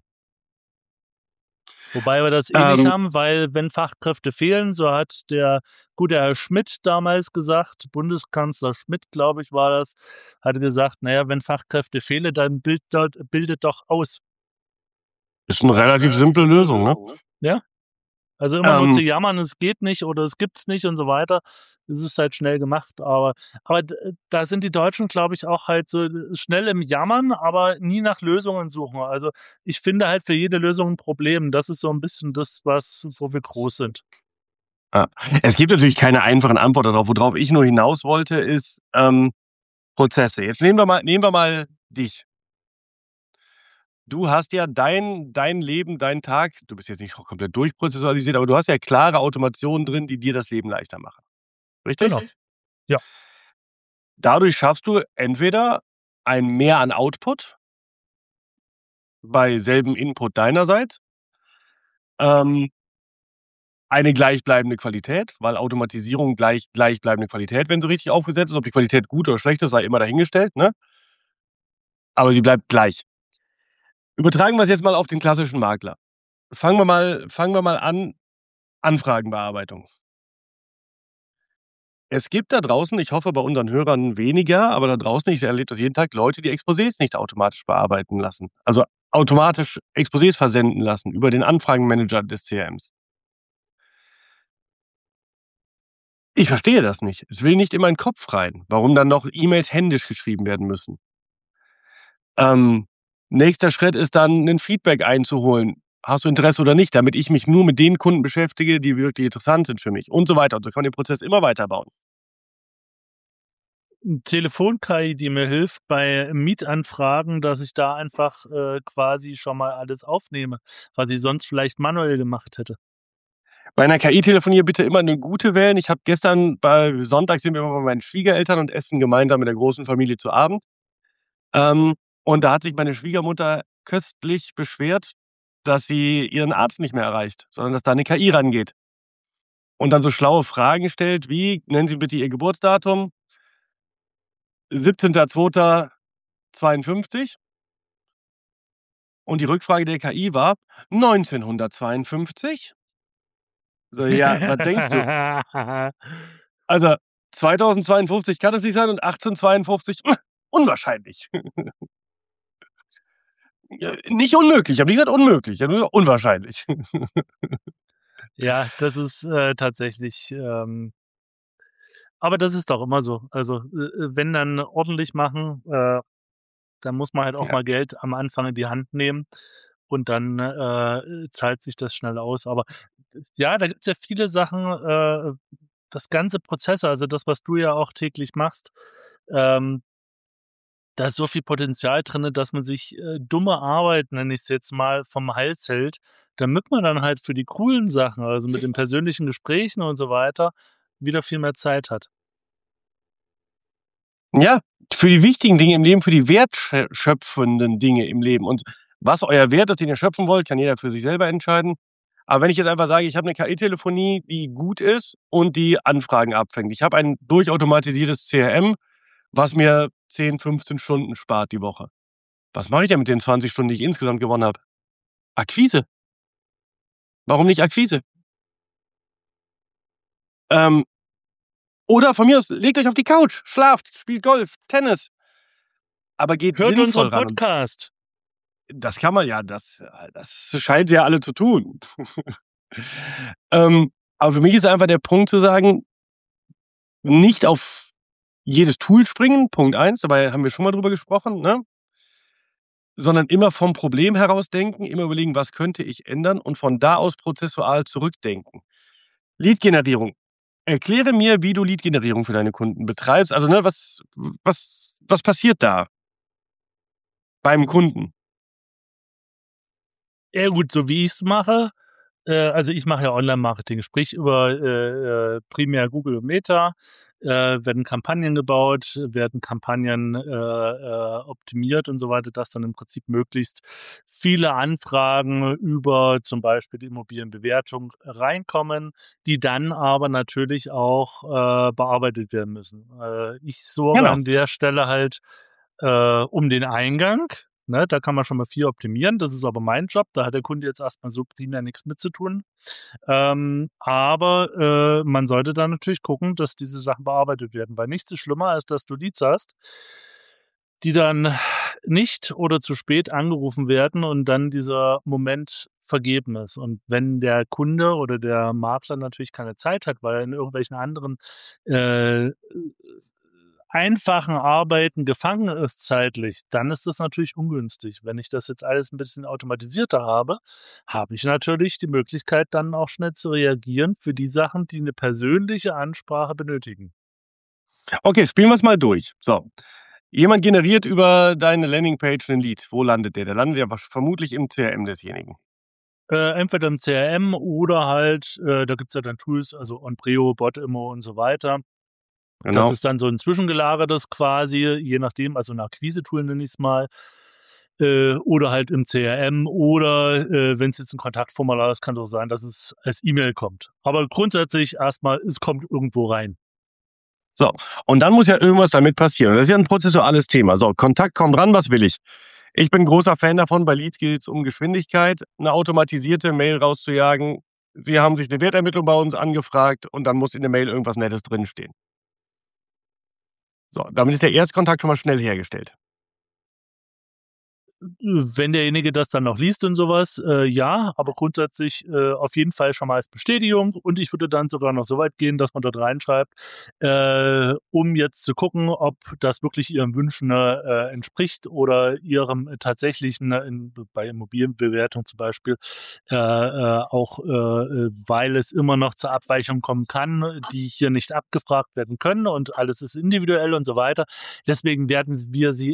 Wobei wir das nicht haben, weil wenn Fachkräfte fehlen, so hat der gute Herr Schmidt damals gesagt, Bundeskanzler Schmidt, glaube ich, war das, hatte gesagt, naja, wenn Fachkräfte fehlen, dann bildet doch aus. Ist eine relativ simple Lösung, ne? Ja. Also immer nur zu jammern, es geht nicht oder es gibt's nicht und so weiter. Das ist halt schnell gemacht, aber da sind die Deutschen, glaube ich, auch halt so schnell im Jammern, aber nie nach Lösungen suchen. Also ich finde halt für jede Lösung ein Problem. Das ist so ein bisschen das, wo wir groß sind. Ja. Es gibt natürlich keine einfachen Antworten darauf. Worauf ich nur hinaus wollte, ist Prozesse. Jetzt nehmen wir mal dich. Du hast ja dein Leben, deinen Tag, du bist jetzt nicht komplett durchprozessualisiert, aber du hast ja klare Automationen drin, die dir das Leben leichter machen. Richtig? Genau. Ja. Dadurch schaffst du entweder ein Mehr an Output bei selbem Input deinerseits, eine gleichbleibende Qualität, weil Automatisierung gleichbleibende Qualität, wenn sie richtig aufgesetzt ist. Ob die Qualität gut oder schlecht ist, sei immer dahingestellt, ne? Aber sie bleibt gleich. Übertragen wir es jetzt mal auf den klassischen Makler. Fangen wir mal an, Anfragenbearbeitung. Es gibt da draußen, ich hoffe bei unseren Hörern weniger, aber da draußen, ich erlebe das jeden Tag, Leute, die Exposés nicht automatisch bearbeiten lassen. Also automatisch Exposés versenden lassen über den Anfragenmanager des CRMs. Ich verstehe das nicht. Es will nicht in meinen Kopf rein, warum dann noch E-Mails händisch geschrieben werden müssen. Nächster Schritt ist dann, ein Feedback einzuholen. Hast du Interesse oder nicht, damit ich mich nur mit den Kunden beschäftige, die wirklich interessant sind für mich und so weiter. Und so kann man den Prozess immer weiterbauen. Telefon-KI, die mir hilft bei Mietanfragen, dass ich da einfach quasi schon mal alles aufnehme, was ich sonst vielleicht manuell gemacht hätte. Bei einer KI-Telefonie bitte immer eine gute wählen. Ich habe gestern, bei Sonntag sind wir immer bei meinen Schwiegereltern und essen gemeinsam mit der großen Familie zu Abend. Und da hat sich meine Schwiegermutter köstlich beschwert, dass sie ihren Arzt nicht mehr erreicht, sondern dass da eine KI rangeht. Und dann so schlaue Fragen stellt wie, nennen Sie bitte Ihr Geburtsdatum, 17.02.52. Und die Rückfrage der KI war 1952. So, ja, was denkst du? Also 2052 kann es nicht sein und 1852 unwahrscheinlich. Nicht unmöglich, ich habe nicht gesagt unmöglich, ich habe nur gesagt unwahrscheinlich. Ja, das ist tatsächlich, aber das ist doch immer so. Also wenn dann ordentlich machen, dann muss man halt auch Ja. mal Geld am Anfang in die Hand nehmen und dann zahlt sich das schnell aus. Aber ja, da gibt's ja viele Sachen, das ganze Prozesse, also das, was du ja auch täglich machst, da ist so viel Potenzial drin, dass man sich dumme Arbeit, nenne ich es jetzt mal, vom Hals hält, damit man dann halt für die coolen Sachen, also mit den persönlichen Gesprächen und so weiter, wieder viel mehr Zeit hat. Ja, für die wichtigen Dinge im Leben, für die wertschöpfenden Dinge im Leben. Und was euer Wert ist, den ihr schöpfen wollt, kann jeder für sich selber entscheiden. Aber wenn ich jetzt einfach sage, ich habe eine KI-Telefonie, die gut ist und die Anfragen abfängt. Ich habe ein durchautomatisiertes CRM, was mir 10, 15 Stunden spart die Woche. Was mache ich denn mit den 20 Stunden, die ich insgesamt gewonnen habe? Akquise. Warum nicht Akquise? Oder von mir aus, legt euch auf die Couch, schlaft, spielt Golf, Tennis. Aber geht Hört sinnvoll unseren ran. Podcast. Das kann man ja, das scheint ja alle zu tun. Aber für mich ist einfach der Punkt zu sagen, nicht auf jedes Tool springen, Punkt 1, dabei haben wir schon mal drüber gesprochen, ne? Sondern immer vom Problem heraus denken, immer überlegen, was könnte ich ändern und von da aus prozessual zurückdenken. Lead-Generierung. Erkläre mir, wie du Lead-Generierung für deine Kunden betreibst. Also, ne, was passiert da beim Kunden? Ja gut, so wie ich's mache, also ich mache ja Online-Marketing, sprich über primär Google und Meta, werden Kampagnen gebaut, werden Kampagnen optimiert und so weiter, dass dann im Prinzip möglichst viele Anfragen über zum Beispiel die Immobilienbewertung reinkommen, die dann aber natürlich auch bearbeitet werden müssen. Ich sorge Genau. an der Stelle halt um den Eingang. Ne, da kann man schon mal viel optimieren. Das ist aber mein Job. Da hat der Kunde jetzt erstmal so primär nichts mit zu tun. Aber man sollte dann natürlich gucken, dass diese Sachen bearbeitet werden, weil nichts ist schlimmer, als dass du Leads hast, die dann nicht oder zu spät angerufen werden und dann dieser Moment vergeben ist. Und wenn der Kunde oder der Makler natürlich keine Zeit hat, weil er in irgendwelchen anderen äh, einfachen Arbeiten gefangen ist zeitlich, dann ist das natürlich ungünstig. Wenn ich das jetzt alles ein bisschen automatisierter habe, habe ich natürlich die Möglichkeit, dann auch schnell zu reagieren für die Sachen, die eine persönliche Ansprache benötigen. Okay, spielen wir's mal durch. So, jemand generiert über deine Landingpage 'nen Lead. Wo landet der? Der landet ja vermutlich im CRM desjenigen. Entweder im CRM oder halt, da gibt's ja dann Tools, also Onpreo, Botimo und so weiter. Das Genau. ist dann so 'n zwischengelagertes quasi, je nachdem, also 'n Akquise-Tool nenne ich's mal, oder halt im CRM oder, wenn's jetzt 'n Kontaktformular ist, kann's auch sein, dass es als E-Mail kommt. Aber grundsätzlich erst mal, es kommt irgendwo rein. So, und dann muss ja irgendwas damit passieren. Das ist ja 'n prozessuales Thema. So, Kontakt kommt ran, was will ich? Ich bin großer Fan davon, bei Leads geht's um Geschwindigkeit, 'ne automatisierte Mail rauszujagen. Sie haben sich 'ne Wertermittlung bei uns angefragt und dann muss in der Mail irgendwas Nettes drinstehen. So, damit ist der Erstkontakt schon mal schnell hergestellt. Wenn derjenige das dann noch liest und sowas, ja, aber grundsätzlich auf jeden Fall schon mal als Bestätigung. Und ich würde dann sogar noch so weit gehen, dass man dort reinschreibt, um jetzt zu gucken, ob das wirklich Ihren Wünschen entspricht oder Ihrem tatsächlichen, bei Immobilienbewertung zum Beispiel, auch weil es immer noch zur Abweichung kommen kann, die hier nicht abgefragt werden können und alles ist individuell und so weiter. Deswegen werden wir Sie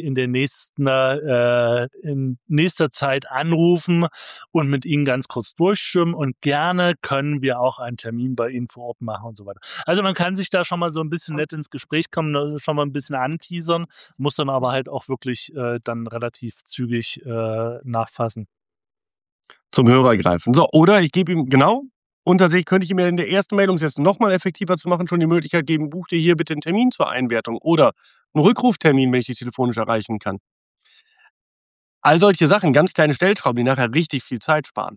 in nächster Zeit anrufen und mit Ihnen ganz kurz durchstimmen und gerne können wir auch einen Termin bei Ihnen vor Ort machen und so weiter. Also man kann sich da schon mal so ein bisschen nett ins Gespräch kommen, also schon mal ein bisschen anteasern, muss dann aber halt auch wirklich dann relativ zügig nachfassen. Zum Hörer greifen. So, oder ich gebe ihm genau, und tatsächlich könnte ich ihm ja in der ersten Mail, um's jetzt noch mal effektiver zu machen, schon die Möglichkeit geben: „Buch dir hier bitte 'n Termin zur Einwertung oder 'n Rückruftermin, wenn ich dich telefonisch erreichen kann.“ All solche Sachen, ganz kleine Stellschrauben, die nachher richtig viel Zeit sparen.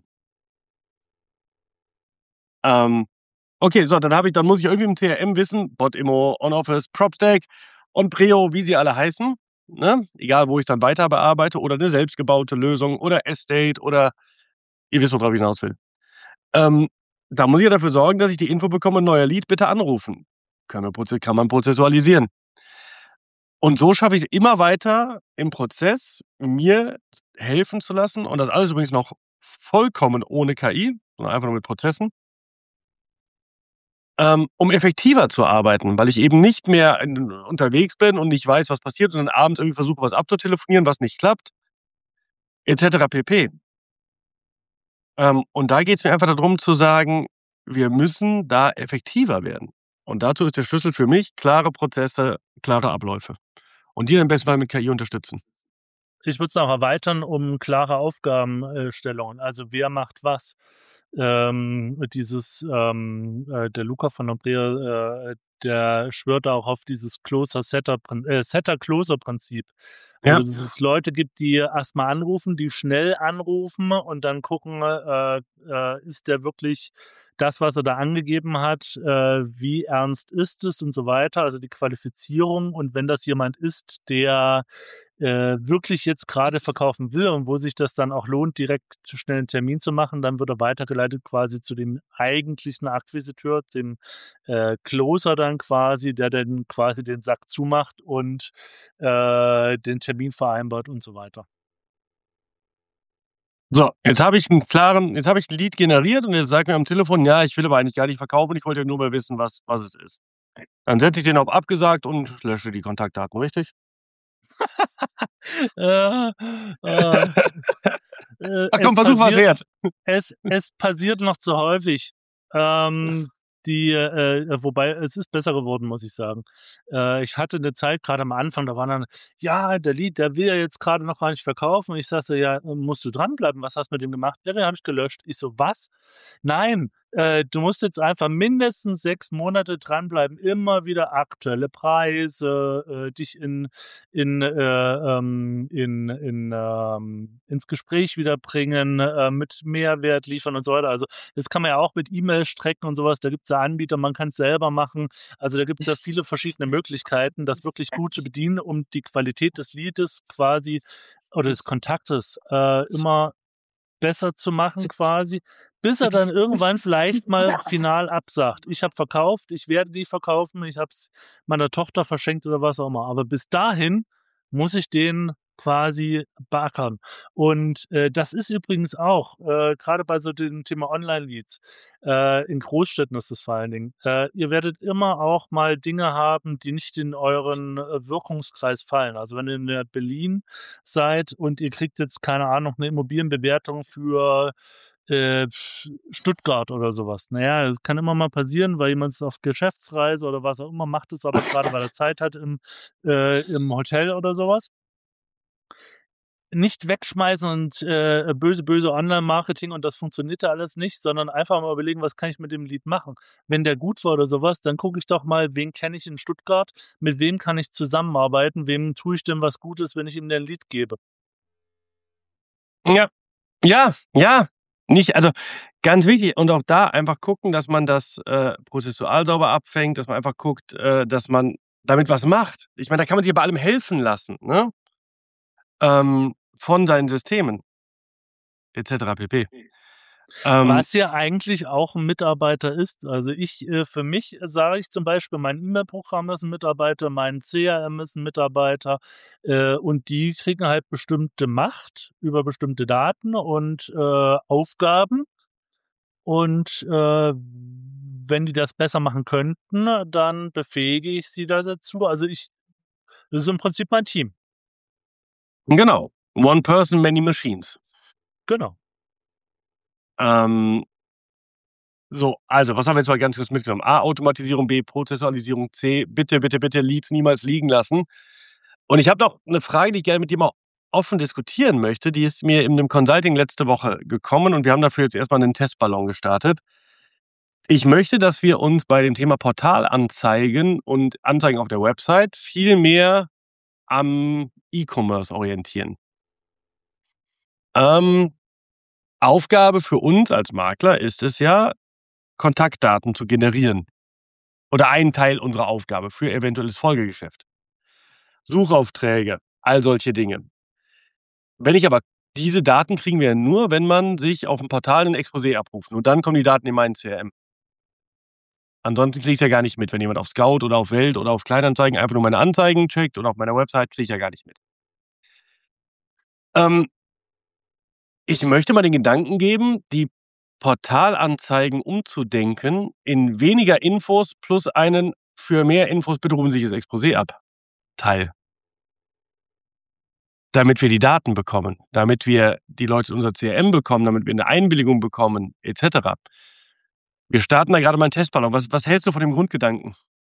Ähm, okay, so, dann muss ich irgendwie im CRM wissen, Botimo, OnOffice, PropStack, Onpreo, wie sie alle heißen, ne? Egal, wo ich's dann weiter bearbeite oder 'ne selbstgebaute Lösung oder Estate oder ihr wisst, worauf ich hinaus will. Ähm, da muss ich ja dafür sorgen, dass ich die Info bekomme: „Neuer Lead, bitte anrufen.“ Kann man prozessualisieren. Und so schaffe ich's immer weiter im Prozess, mir helfen zu lassen und das alles übrigens noch vollkommen ohne KI, sondern einfach nur mit Prozessen, um effektiver zu arbeiten, weil ich eben nicht mehr unterwegs bin und nicht weiß, was passiert und dann abends irgendwie versuche, was abzutelefonieren, was nicht klappt, et cetera pp. Und da geht's mir einfach darum zu sagen, wir müssen da effektiver werden. Und dazu ist der Schlüssel für mich klare Prozesse, klare Abläufe. Und die im besten Fall mit KI unterstützen. Ich würde es noch erweitern um klare Aufgabenstellungen. Also wer macht was? Der Luca von Norbrea, der schwört auch auf dieses Setter-Closer-Prinzip, wo Ja. es Leute gibt, die erstmal anrufen, die schnell anrufen und dann gucken, ist der wirklich das, was er da angegeben hat, wie ernst ist es und so weiter, also die Qualifizierung. Und wenn das jemand ist, der wirklich jetzt gerade verkaufen will und wo sich das dann auch lohnt, direkt schnell einen Termin zu machen, dann wird er weitergeleitet quasi zu dem eigentlichen Akquisiteur, dem Closer dann quasi, der dann quasi den Sack zumacht und den Termin vereinbart und so weiter. So, jetzt habe ich 'n Lead generiert und jetzt sagt mir am Telefon: „Ja, ich will aber eigentlich gar nicht verkaufen, ich wollte ja nur mal wissen, was es ist.“ Dann setze ich den auf abgesagt und lösche die Kontaktdaten, richtig? Äh, äh, Ach komm, es Versuch war's passiert wert. es passiert noch zu häufig. Ähm, wobei es ist besser geworden, muss ich sagen. Ich hatte 'ne Zeit grade am Anfang, da waren dann: „Ja, der Lead, der will ja jetzt grade noch gar nicht verkaufen.“ Ich sage so: „Ja, musst du dranbleiben. Was hast du mit dem gemacht?“ „Ja, den habe ich gelöscht.“ Ich so: „Was?“ Nein, du musst jetzt einfach mindestens 6 Monate dranbleiben, immer wieder aktuelle Preise, dich ins Gespräch wieder bringen, mit Mehrwert liefern und so weiter. Also, das kann man ja auch mit E-Mail-Strecken und sowas. Da gibt's ja Anbieter, man kann's selber machen. Also, da gibt's ja viele verschiedene Möglichkeiten, das wirklich gut zu bedienen, um die Qualität des Liedes quasi oder des Kontaktes, immer besser zu machen quasi, bis er dann irgendwann vielleicht mal final absagt. Ich habe verkauft, ich werde die verkaufen, ich habe es meiner Tochter verschenkt oder was auch immer. Aber bis dahin muss ich den quasi beackern. Und das ist übrigens auch, gerade bei so dem Thema Online-Leads, in Großstädten ist es vor allen Dingen, ihr werdet immer auch mal Dinge haben, die nicht in euren Wirkungskreis fallen. Also wenn ihr in der Berlin seid und ihr kriegt jetzt, keine Ahnung, eine Immobilienbewertung für Stuttgart oder sowas. Naja, es kann immer mal passieren, weil jemand ist auf Geschäftsreise oder was auch immer, macht es aber gerade, weil er Zeit hat im Hotel oder sowas. Nicht wegschmeißen und böse Online-Marketing und das funktionierte alles nicht, sondern einfach mal überlegen, was kann ich mit dem Lied machen. Wenn der gut war oder sowas, dann gucke ich doch mal, wen kenne ich in Stuttgart, mit wem kann ich zusammenarbeiten, wem tue ich denn was Gutes, wenn ich ihm ein Lied gebe. Ja, ja, ja. Nicht, also ganz wichtig und auch da einfach gucken, dass man das prozessual sauber abfängt, dass man einfach guckt, dass man damit was macht. Ich meine, da kann man sich bei allem helfen lassen, ne? Von seinen Systemen et cetera pp. Was ja eigentlich auch ein Mitarbeiter ist. Also für mich sage ich zum Beispiel, mein E-Mail-Programm ist ein Mitarbeiter, mein CRM ist ein Mitarbeiter, und die kriegen halt bestimmte Macht über bestimmte Daten und Aufgaben. Und wenn die das besser machen könnten, dann befähige ich sie da dazu. Also das ist im Prinzip mein Team. Genau. One person, many machines. Genau. So, also, was haben wir jetzt mal ganz kurz mitgenommen? A, Automatisierung, B, Prozessualisierung, C, bitte, bitte, bitte Leads niemals liegen lassen. Und ich habe noch eine Frage, die ich gerne mit dir mal offen diskutieren möchte. Die ist mir in 'nem Consulting letzte Woche gekommen und wir haben dafür jetzt erst mal 'nen Testballon gestartet. Ich möchte, dass wir uns bei dem Thema Portalanzeigen und Anzeigen auf der Website viel mehr am E-Commerce orientieren. Ähm, Aufgabe für uns als Makler ist es ja, Kontaktdaten zu generieren oder ein Teil unserer Aufgabe für eventuelles Folgegeschäft. Suchaufträge, all solche Dinge. Wenn ich aber diese Daten kriegen wir ja nur, wenn man sich auf dem Portal 'nen Exposé abruft. Nur dann kommen die Daten in meinen CRM. Ansonsten kriege ich's ja gar nicht mit, wenn jemand auf Scout oder auf Welt oder auf Kleinanzeigen einfach nur meine Anzeigen checkt oder auf meiner Website, kriege ich ja gar nicht mit. Ähm, Ich möchte mal den Gedanken geben, die Portalanzeigen umzudenken in weniger Infos plus einen „Für mehr Infos bitte rufen Sie sich das Exposé ab" Teil. Damit wir die Daten bekommen, damit wir die Leute in unser CRM bekommen, damit wir 'ne Einwilligung bekommen et cetera. Wir starten da grade mal 'n Testballon. Was hältst du von dem Grundgedanken?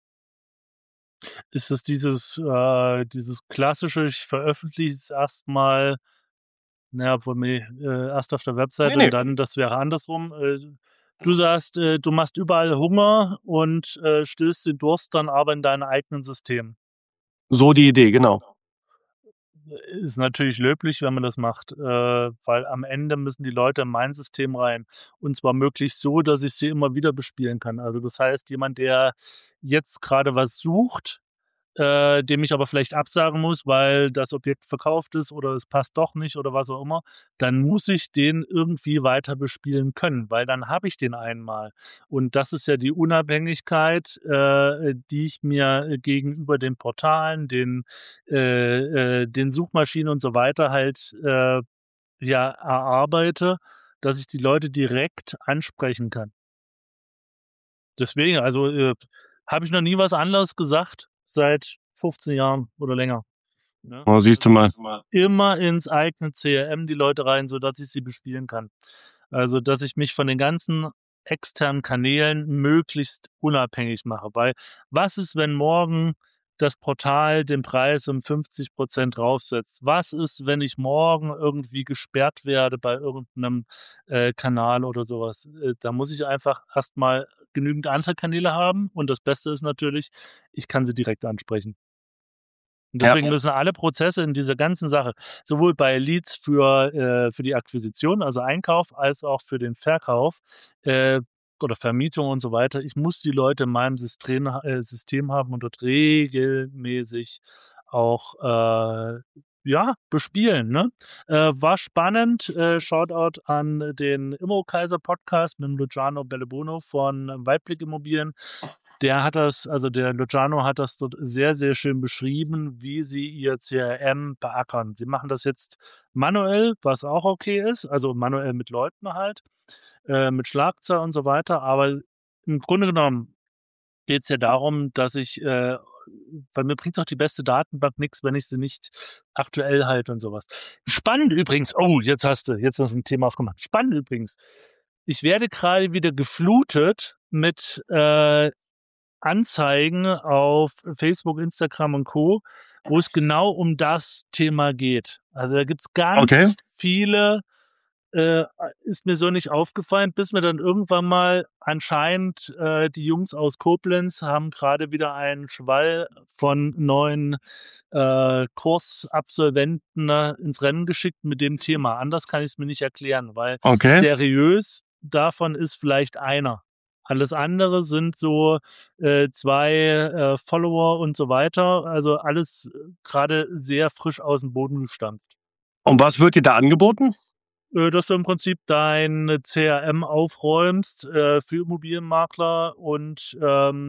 Ist es dieses klassische, ich veröffentliche es erstmal, naja, obwohl erst auf der Ne, Webseite und ne, dann das wäre andersrum. Du sagst, du machst überall Hunger und stillst den Durst dann aber in deinen eigenen Systemen. so die Idee, genau. Ist natürlich löblich, wenn man das macht, weil am Ende müssen die Leute in mein System rein und zwar möglichst so, dass ich sie immer wieder bespielen kann. Also, das heißt, jemand, der jetzt gerade was sucht, dem ich aber vielleicht absagen muss, weil das Objekt verkauft ist oder es passt doch nicht oder was auch immer, dann muss ich den irgendwie weiter bespielen können, weil dann habe ich den einmal. Und das ist ja die Unabhängigkeit, die ich mir gegenüber den Portalen, den Suchmaschinen und so weiter halt, ja, erarbeite, dass ich die Leute direkt ansprechen kann. Deswegen, also, habe ich noch nie was anderes gesagt seit 15 Jahren oder länger, ne? Oh, siehst du mal. Immer ins eigene CRM die Leute rein, sodass ich sie bespielen kann. Also, dass ich mich von den ganzen externen Kanälen möglichst unabhängig mache, weil was ist, wenn morgen das Portal den Preis um 50% draufsetzt? Was ist, wenn ich morgen irgendwie gesperrt werde bei irgendeinem Kanal oder sowas? Da muss ich einfach erstmal genügend andere Kanäle haben und das Beste ist natürlich, ich kann sie direkt ansprechen. Und Ja. deswegen müssen alle Prozesse in dieser ganzen Sache, sowohl bei Leads für die Akquisition, also Einkauf, als auch für den Verkauf oder Vermietung und so weiter. Ich muss die Leute in meinem System haben und dort regelmäßig auch bespielen. Ne? War spannend. Shoutout an den Immo-Kaiser Podcast mit dem Luciano Bellebuono von Weitblick Immobilien. Der Luciano hat das dort sehr, sehr schön beschrieben, wie sie ihr CRM beackern. Sie machen das jetzt manuell, was auch okay ist, also manuell mit Leuten halt, mit Schlagzahl und so weiter, aber im Grunde genommen geht es ja darum, dass weil mir bringt doch die beste Datenbank nichts, wenn ich sie nicht aktuell halte und sowas. Spannend übrigens, jetzt hast du ein Thema aufgemacht. Spannend übrigens, ich werde gerade wieder geflutet mit Anzeigen auf Facebook, Instagram und Co., wo es genau um das Thema geht. Also da gibt's ganz viele, ist mir so nicht aufgefallen, bis mir dann irgendwann mal anscheinend die Jungs aus Koblenz haben gerade wieder einen Schwall von neuen Kursabsolventen ins Rennen geschickt mit dem Thema. Anders kann ich es mir nicht erklären, weil seriös davon ist vielleicht einer. Alles andere sind so 2 Follower und so weiter. Also alles gerade sehr frisch aus dem Boden gestampft. Und was wird dir da angeboten? Dass du im Prinzip dein CRM aufräumst für Immobilienmakler und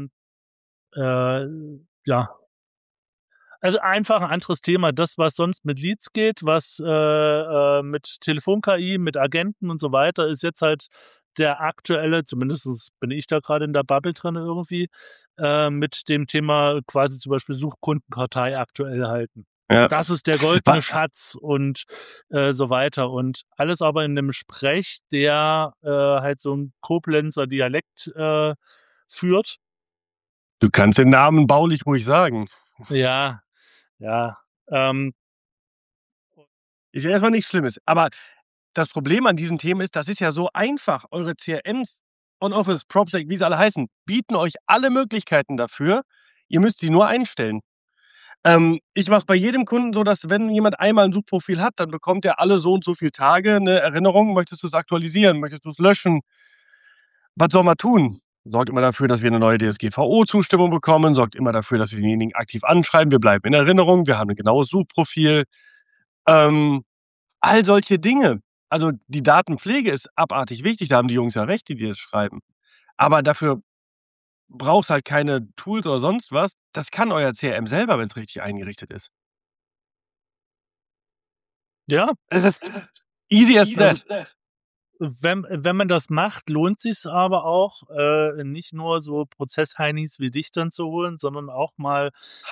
also einfach ein anderes Thema. Das, was sonst mit Leads geht, was mit Telefon-KI, mit Agenten und so weiter, ist jetzt halt der aktuelle, zumindest bin ich da gerade in der Bubble drin irgendwie, mit dem Thema quasi zum Beispiel Suchkundenkartei aktuell halten. Ja. Das ist der goldene Schatz und so weiter. Und alles aber in einem Sprech, der halt so ein Koblenzer Dialekt führt. Du kannst den Namen baulich ruhig sagen. Ja. Ist ja erstmal nichts Schlimmes. Aber das Problem an diesen Themen ist, das ist ja so einfach. Eure CRMs, OnOffice, PropTech, wie sie alle heißen, bieten euch alle Möglichkeiten dafür. Ihr müsst sie nur einstellen. Ich mache es bei jedem Kunden so, dass wenn jemand einmal ein Suchprofil hat, dann bekommt er alle so und so viele Tage eine Erinnerung. Möchtest du es aktualisieren? Möchtest du es löschen? Was soll man tun? Sorgt immer dafür, dass wir eine neue DSGVO-Zustimmung bekommen. Sorgt immer dafür, dass wir denjenigen aktiv anschreiben. Wir bleiben in Erinnerung. Wir haben ein genaues Suchprofil. All solche Dinge. Also die Datenpflege ist abartig wichtig. Da haben die Jungs ja recht, die dir das schreiben. Aber dafür brauchst halt keine Tools oder sonst was. Das kann euer CRM selber, wenn es richtig eingerichtet ist. Ja. Es ist easy as that. Wenn man das macht, lohnt sich's aber auch, nicht nur so Prozessheinis wie dich dann zu holen, sondern auch mal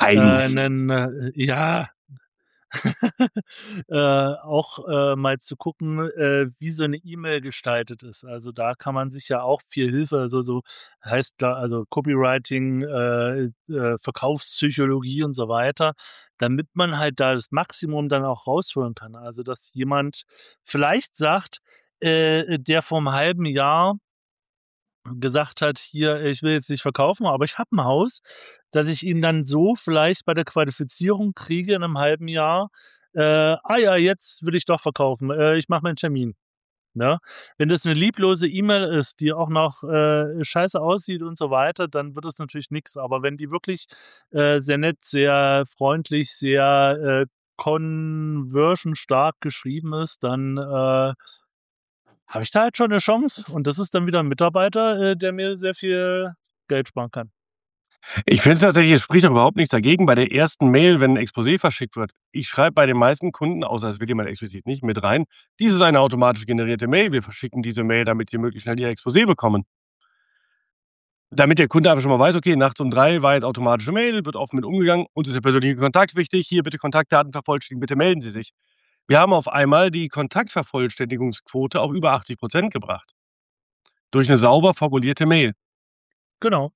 mal zu gucken, wie so eine E-Mail gestaltet ist. Also da kann man sich ja auch viel Hilfe, also so heißt da, also Copywriting, Verkaufspsychologie und so weiter, damit man halt da das Maximum dann auch rausholen kann. Also dass jemand vielleicht sagt, der vor einem halben Jahr gesagt hat, hier, ich will jetzt nicht verkaufen, aber ich habe ein Haus, dass ich ihn dann so vielleicht bei der Qualifizierung kriege in einem halben Jahr, jetzt will ich doch verkaufen, ich mache meinen Termin. Ne? Wenn das eine lieblose E-Mail ist, die auch noch scheiße aussieht und so weiter, dann wird es natürlich nichts. Aber wenn die wirklich sehr nett, sehr freundlich, sehr conversionstark geschrieben ist, dann habe ich da halt schon eine Chance. Und das ist dann wieder ein Mitarbeiter, der mir sehr viel Geld sparen kann. Ich finde es tatsächlich, es spricht doch überhaupt nichts dagegen. Bei der ersten Mail, wenn ein Exposé verschickt wird, ich schreibe bei den meisten Kunden, außer es wird jemand explizit nicht mit rein, dies ist eine automatisch generierte Mail. Wir verschicken diese Mail, damit Sie möglichst schnell Ihr Exposé bekommen. Damit der Kunde einfach schon mal weiß, okay, nachts um 3 war jetzt automatische Mail, wird offen mit umgegangen, uns ist der persönliche Kontakt wichtig, hier bitte Kontaktdaten vervollständigen, bitte melden Sie sich. Wir haben auf einmal die Kontaktvervollständigungsquote auf über 80% gebracht. Durch eine sauber formulierte Mail. Genau.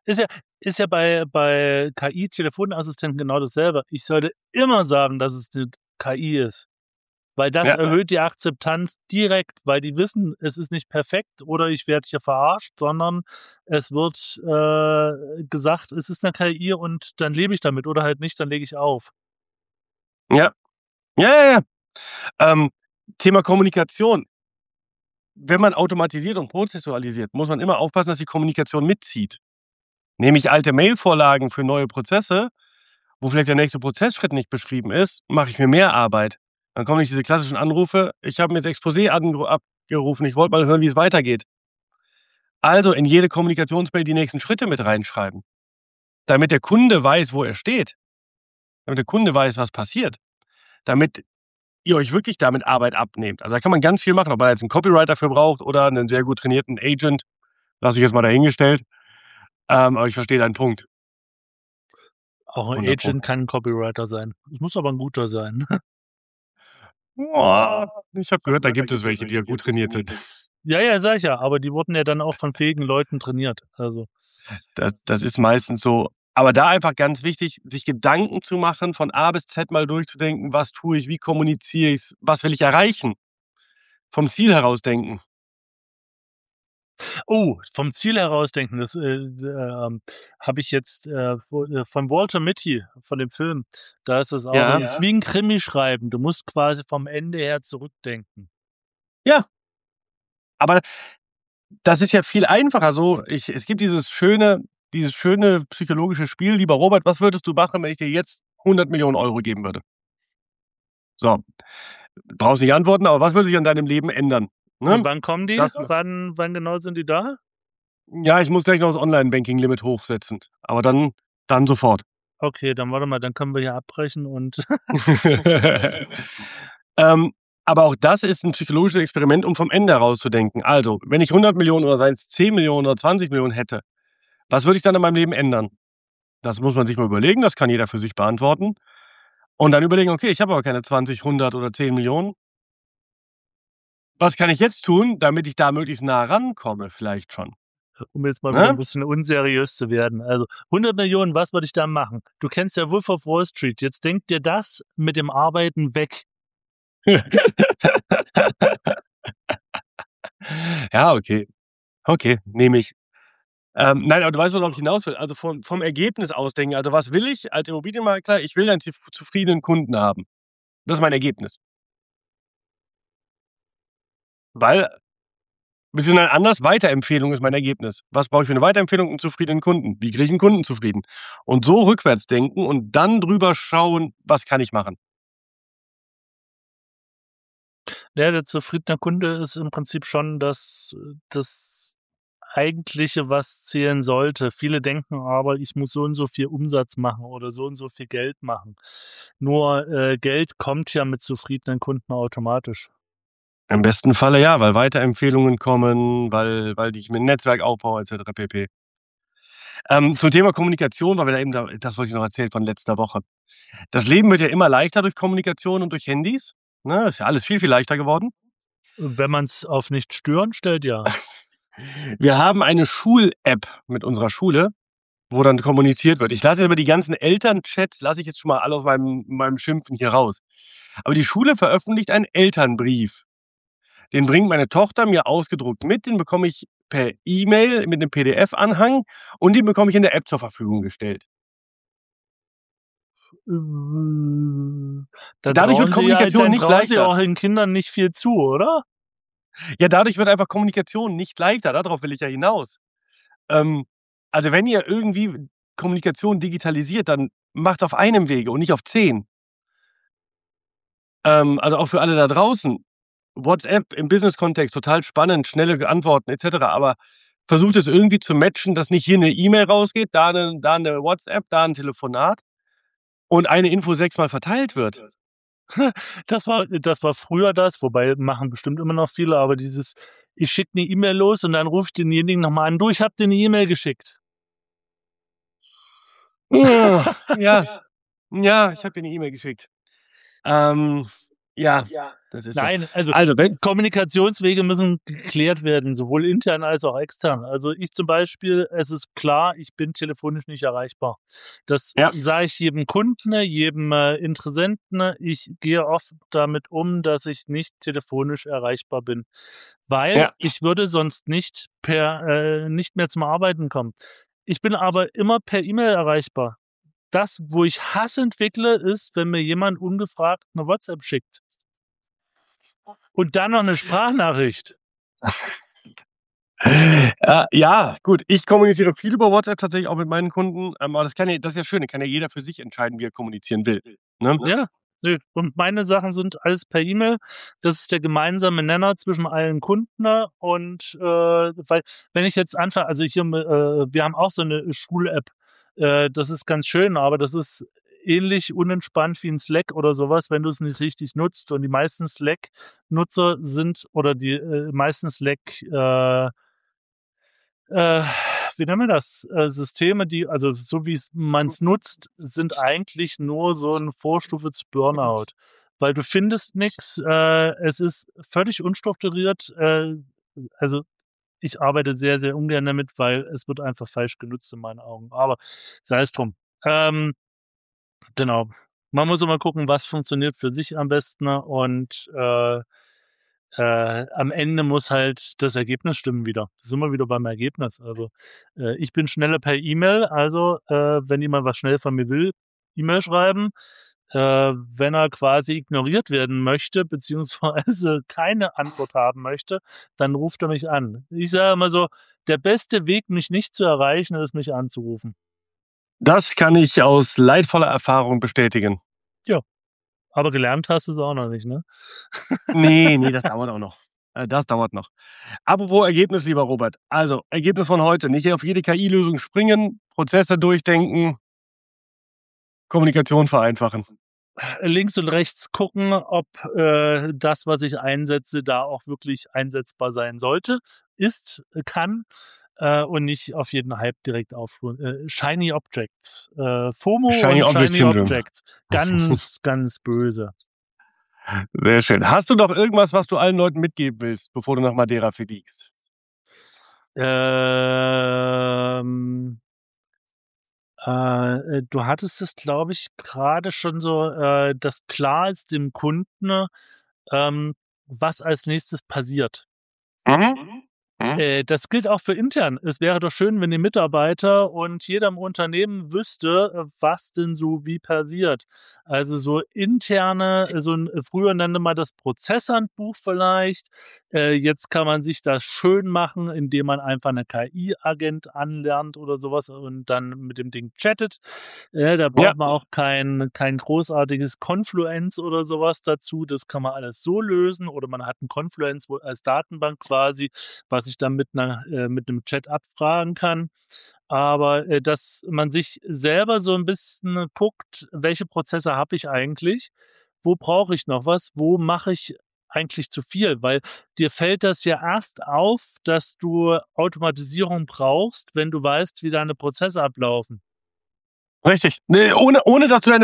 ist ja bei KI-Telefonassistenten genau dasselbe. Ich sollte immer sagen, dass es eine KI ist. Weil das Ja. erhöht die Akzeptanz direkt, weil die wissen, es ist nicht perfekt oder ich werde hier verarscht, sondern es wird gesagt, es ist eine KI und dann lebe ich damit oder halt nicht, dann lege ich auf. Ja. Ja. Thema Kommunikation. Wenn man automatisiert und prozessualisiert, muss man immer aufpassen, dass die Kommunikation mitzieht. Nehme ich alte Mailvorlagen für neue Prozesse, wo vielleicht der nächste Prozessschritt nicht beschrieben ist, mache ich mir mehr Arbeit. Dann kommen nicht diese klassischen Anrufe, ich habe mir das Exposé abgerufen, ich wollte mal hören, wie es weitergeht. Also in jede Kommunikationsmail die nächsten Schritte mit reinschreiben, damit der Kunde weiß, wo er steht, damit der Kunde weiß, was passiert, damit ihr euch wirklich damit Arbeit abnehmt. Also da kann man ganz viel machen, ob man jetzt einen Copywriter dafür braucht oder einen sehr gut trainierten Agent, lasse ich jetzt mal dahingestellt. Aber ich verstehe deinen Punkt. Auch ein 100 Pro. Agent kann ein Copywriter sein. Es muss aber ein guter sein. Ich habe gehört, da gibt es welche, die ja gut trainiert sind. Ja, sag ich ja, aber die wurden ja dann auch von fähigen Leuten trainiert. Also. Das ist meistens so. Aber da einfach ganz wichtig, sich Gedanken zu machen, von A bis Z mal durchzudenken, was tue ich, wie kommuniziere ich es, was will ich erreichen? Vom Ziel heraus denken. Oh, vom Ziel heraus denken, das habe ich jetzt von Walter Mitty, von dem Film. Da ist es auch, Ja. das ist wie ein Krimi schreiben. Du musst quasi vom Ende her zurückdenken. Ja. Aber das ist ja viel einfacher so. Es gibt dieses schöne psychologische Spiel. Lieber Robert, was würdest du machen, wenn ich dir jetzt 100 Millionen Euro geben würde? So. Brauchst nicht antworten, aber was würde sich an deinem Leben ändern? Ne? Und wann kommen die? Wann genau sind die da? Ja, ich muss gleich noch das Online-Banking-Limit hochsetzen. Aber dann sofort. Okay, dann warte mal, dann können wir hier abbrechen und. Aber auch das ist ein psychologisches Experiment, um vom Ende herauszudenken. Also, wenn ich 100 Millionen oder seien es 10 Millionen oder 20 Millionen hätte, was würde ich dann in meinem Leben ändern? Das muss man sich mal überlegen, das kann jeder für sich beantworten. Und dann überlegen, okay, ich habe aber keine 20, 100 oder 10 Millionen. Was kann ich jetzt tun, damit ich da möglichst nah rankomme, vielleicht schon? Um jetzt mal wieder ein bisschen unseriös zu werden. Also 100 Millionen, was würde ich da machen? Du kennst ja Wolf of Wall Street. Jetzt denk dir das mit dem Arbeiten weg. Ja, okay. Okay, nehme ich. Nein, aber du weißt, worauf ich hinaus will. Also vom Ergebnis ausdenken. Also was will ich als Immobilienmakler? Ich will einen zufriedenen Kunden haben. Das ist mein Ergebnis. Beziehungsweise anders, Weiterempfehlung ist mein Ergebnis. Was brauche ich für eine Weiterempfehlung? Einen zufriedenen Kunden. Wie kriege ich einen Kunden zufrieden? Und so rückwärts denken und dann drüber schauen, was kann ich machen? Ja, der zufriedene Kunde ist im Prinzip schon das Eigentliche, was zählen sollte. Viele denken aber, ich muss so und so viel Umsatz machen oder so und so viel Geld machen. Nur Geld kommt ja mit zufriedenen Kunden automatisch. Im besten Falle ja, weil Weiterempfehlungen kommen, weil ich mir ein Netzwerk aufbaue etc. pp. Zum Thema Kommunikation, weil wir da eben, das wollte ich noch erzählen von letzter Woche. Das Leben wird ja immer leichter durch Kommunikation und durch Handys. Ne? Ist ja alles viel, viel leichter geworden. Wenn man es auf nicht stören stellt, ja. Wir haben eine Schul-App mit unserer Schule, wo dann kommuniziert wird. Ich lasse jetzt aber die ganzen Elternchats, lasse ich jetzt schon mal alle aus meinem Schimpfen hier raus. Aber die Schule veröffentlicht einen Elternbrief. Den bringt meine Tochter mir ausgedruckt mit, den bekomme ich per E-Mail mit einem PDF-Anhang und den bekomme ich in der App zur Verfügung gestellt. Dadurch wird Kommunikation nicht leichter. Sie auch den Kindern nicht viel zu, oder? Ja, dadurch wird einfach Kommunikation nicht leichter. Darauf will ich ja hinaus. Also wenn ihr irgendwie Kommunikation digitalisiert, dann macht's auf einem Wege und nicht auf 10. Also auch für alle da draußen. WhatsApp im Business-Kontext total spannend, schnelle Antworten etc. Aber versucht es irgendwie zu matchen, dass nicht hier eine E-Mail rausgeht, da eine WhatsApp, da ein Telefonat und eine Info 6-mal verteilt wird. Das war früher das, wobei machen bestimmt immer noch viele, aber dieses, ich schicke eine E-Mail los und dann rufe ich denjenigen nochmal an, du, ich habe dir eine E-Mail geschickt. Ja, ich habe dir eine E-Mail geschickt. Ja, das ist so. Nein, also Also, wenn Kommunikationswege müssen geklärt werden, sowohl intern als auch extern. Also ich zum Beispiel, es ist klar, ich bin telefonisch nicht erreichbar. Das ja, sage ich jedem Kunden, jedem Interessenten. Ich gehe oft damit um, dass ich nicht telefonisch erreichbar bin, weil ja. ich würde sonst nicht mehr zum Arbeiten kommen. Ich bin aber immer per E-Mail erreichbar. Das, wo ich Hass entwickle, ist, wenn mir jemand ungefragt eine WhatsApp schickt. Und dann noch eine Sprachnachricht. Ja, gut. Ich kommuniziere viel über WhatsApp tatsächlich auch mit meinen Kunden. Aber das ist ja schön, da kann ja jeder für sich entscheiden, wie er kommunizieren will. Ne? Ja, nö. Und meine Sachen sind alles per E-Mail. Das ist der gemeinsame Nenner zwischen allen Kunden. Und weil, wenn ich jetzt anfange, also wir haben auch so eine Schul-App. Das ist ganz schön, aber das ist ähnlich unentspannt wie ein Slack oder sowas, wenn du es nicht richtig nutzt. Und die meisten Slack-Nutzer sind oder die meisten Slack äh, wie nennen wir das? Systeme, also so wie man es nutzt, sind eigentlich nur so eine Vorstufe zu Burnout. Weil du findest nichts, es ist völlig unstrukturiert. Also ich arbeite sehr, sehr ungern damit, weil es wird einfach falsch genutzt in meinen Augen. Aber sei es drum. Genau. Man muss immer gucken, was funktioniert für sich am besten und am Ende muss halt das Ergebnis stimmen wieder. Das sind wir wieder beim Ergebnis. Also ich bin schneller per E-Mail, also wenn jemand was schnell von mir will, E-Mail schreiben. Wenn er quasi ignoriert werden möchte, beziehungsweise keine Antwort haben möchte, dann ruft er mich an. Ich sage immer so, der beste Weg, mich nicht zu erreichen, ist, mich anzurufen. Das kann ich aus leidvoller Erfahrung bestätigen. Ja, aber gelernt hast du es auch noch nicht, ne? Nee, das dauert auch noch. Das dauert noch. Apropos Ergebnis, lieber Robert. Also, Ergebnis von heute. Nicht auf jede KI-Lösung springen, Prozesse durchdenken, Kommunikation vereinfachen. Links und rechts gucken, ob das, was ich einsetze, da auch wirklich einsetzbar sein sollte, kann und nicht auf jeden Hype direkt aufrufen. Shiny Objects. FOMO Shiny und Object Shiny Syndrome. Objects. Ganz, ganz böse. Sehr schön. Hast du noch irgendwas, was du allen Leuten mitgeben willst, bevor du nach Madeira fliegst? Ähm, du hattest es, glaube ich, gerade schon so, dass klar ist dem Kunden, was als nächstes passiert. Mhm. Das gilt auch für intern. Es wäre doch schön, wenn die Mitarbeiter und jeder im Unternehmen wüsste, was denn so wie passiert. Also so interne, früher nannte man das Prozesshandbuch vielleicht. Jetzt kann man sich das schön machen, indem man einfach eine KI-Agent anlernt oder sowas und dann mit dem Ding chattet. Da Ja, braucht man auch kein großartiges Confluence oder sowas dazu. Das kann man alles so lösen oder man hat ein Confluence als Datenbank quasi, was ich dann mit einem Chat abfragen kann. Aber dass man sich selber so ein bisschen guckt, welche Prozesse habe ich eigentlich? Wo brauche ich noch was? Wo mache ich eigentlich zu viel? Weil dir fällt das ja erst auf, dass du Automatisierung brauchst, wenn du weißt, wie deine Prozesse ablaufen. richtig. Ne, ohne dass du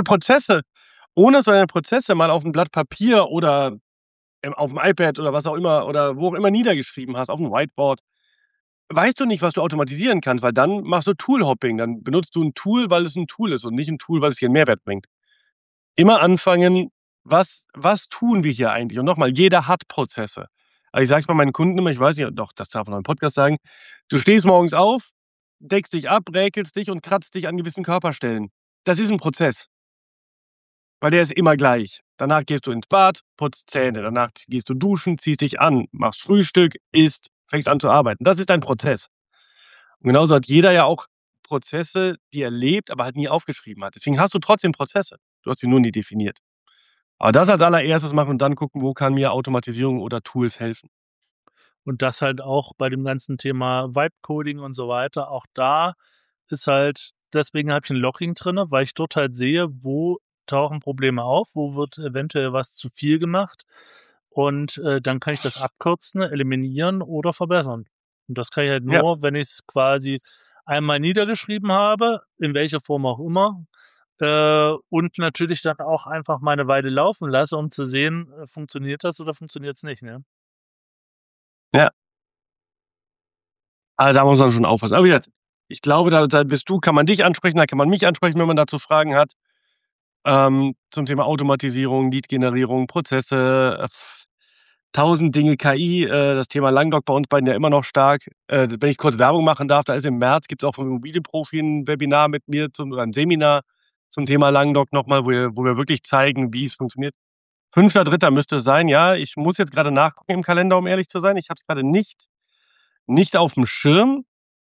deine Prozesse mal auf 'n Blatt Papier oder auf'm iPad oder was auch immer oder wo auch immer niedergeschrieben hast, auf'm Whiteboard, weißt du nicht, was du automatisieren kannst, weil dann machst du Tool-Hopping. Dann benutzt du 'n Tool, weil es 'n Tool ist und nicht 'n Tool, weil es dir 'n Mehrwert bringt. Immer anfangen, was tun wir hier eigentlich? Und noch mal, jeder hat Prozesse. Also, ich sage es bei meinen Kunden immer, ich weiß nicht, doch, das darf man auch im Podcast sagen. Du stehst morgens auf, deckst dich ab, räkelst dich und kratzt dich an gewissen Körperstellen. Das ist 'n Prozess, weil der ist immer gleich. Danach gehst du ins Bad, putzt Zähne, danach gehst du duschen, ziehst dich an, machst Frühstück, isst, fängst an zu arbeiten. Das ist ein Prozess. Und genauso hat jeder ja auch Prozesse, die er lebt, aber halt nie aufgeschrieben hat. Deswegen hast du trotzdem Prozesse. Du hast sie nur nie definiert. Aber das als Allererstes machen und dann gucken, wo kann mir Automatisierung oder Tools helfen. Und das halt auch bei dem ganzen Thema Vibe-Coding und so weiter. Auch da ist halt, deswegen habe ich ein Logging drinne, weil ich dort halt sehe, wo tauchen Probleme auf, wo wird eventuell was zu viel gemacht. Und dann kann ich das abkürzen, eliminieren oder verbessern. Und das kann ich halt Ja, nur, wenn ich es quasi einmal niedergeschrieben habe, in welcher Form auch immer, Und natürlich dann auch einfach mal 'ne Weile laufen lasse, um zu sehen, funktioniert das oder funktioniert's nicht, ne? Ja. Also, da muss man schon aufpassen. Aber wie gesagt, ich glaube, da bist du kann man dich ansprechen, da kann man mich ansprechen, wenn man dazu Fragen hat. Zum Thema Automatisierung, Lead-Generierung, Prozesse, 1.000 Dinge KI, das Thema Langdoc bei uns beiden ja immer noch stark. Wenn ich kurz Werbung machen darf, da ist im März gibt's auch vom Immobilienprofi 'n Webinar mit mir oder 'n Seminar zum Thema Langdoc noch mal, wo wir wirklich zeigen, wie es funktioniert. 5.3. müsste es sein, ja. Ich muss jetzt grade nachgucken im Kalender, um ehrlich zu sein. Ich habe es grade nicht aufm Schirm.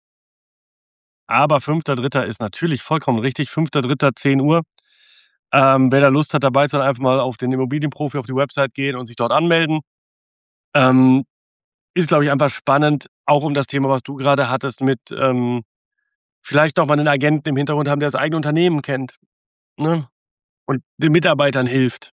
Aber 5.3. ist natürlich vollkommen richtig. 5.3., 10:00. Wer da Lust hat, dabei zu sein, einfach mal auf den Immobilienprofi auf die Website gehen und sich dort anmelden. Ist, glaube ich, einfach spannend, auch um das Thema, was du grade hattest mit, vielleicht noch mal 'nen Agenten im Hintergrund haben, der das eigene Unternehmen kennt, ne? Und den Mitarbeitern hilft.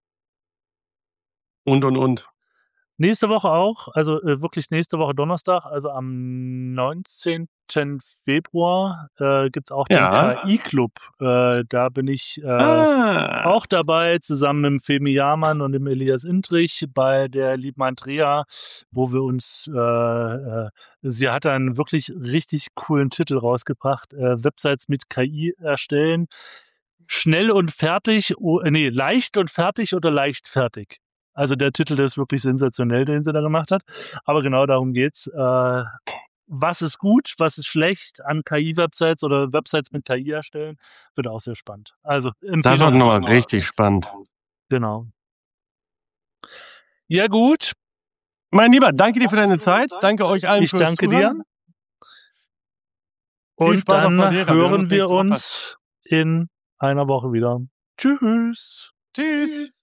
Und. Nächste Woche auch, also, wirklich nächste Woche Donnerstag, also am 19. Februar, gibt's auch den Ja. KI-Club. Da bin ich, Ah. auch dabei, zusammen mit dem Femi Jahrmann und dem Elias Intrich bei der lieben Andrea, wo wir uns, sie hat einen wirklich richtig coolen Titel rausgebracht, „Websites mit KI erstellen. Schnell und fertig, leicht und fertig oder leicht fertig." Also, der Titel, der ist wirklich sensationell, den sie da gemacht hat. Aber genau darum geht's. Was ist gut, was ist schlecht an KI-Websites oder Websites mit KI erstellen, wird auch sehr spannend. Also, Das wird Empfehlung noch an mal alle. richtig spannend. Genau. Ja gut. Mein Lieber, danke dir für deine Zeit. Danke euch allen Ich fürs danke dir. Zuhören. Viel Und Spaß auf dann Madeira. Wir hören uns hören wir nächste Woche. uns in einer Woche wieder. Tschüss. Tschüss.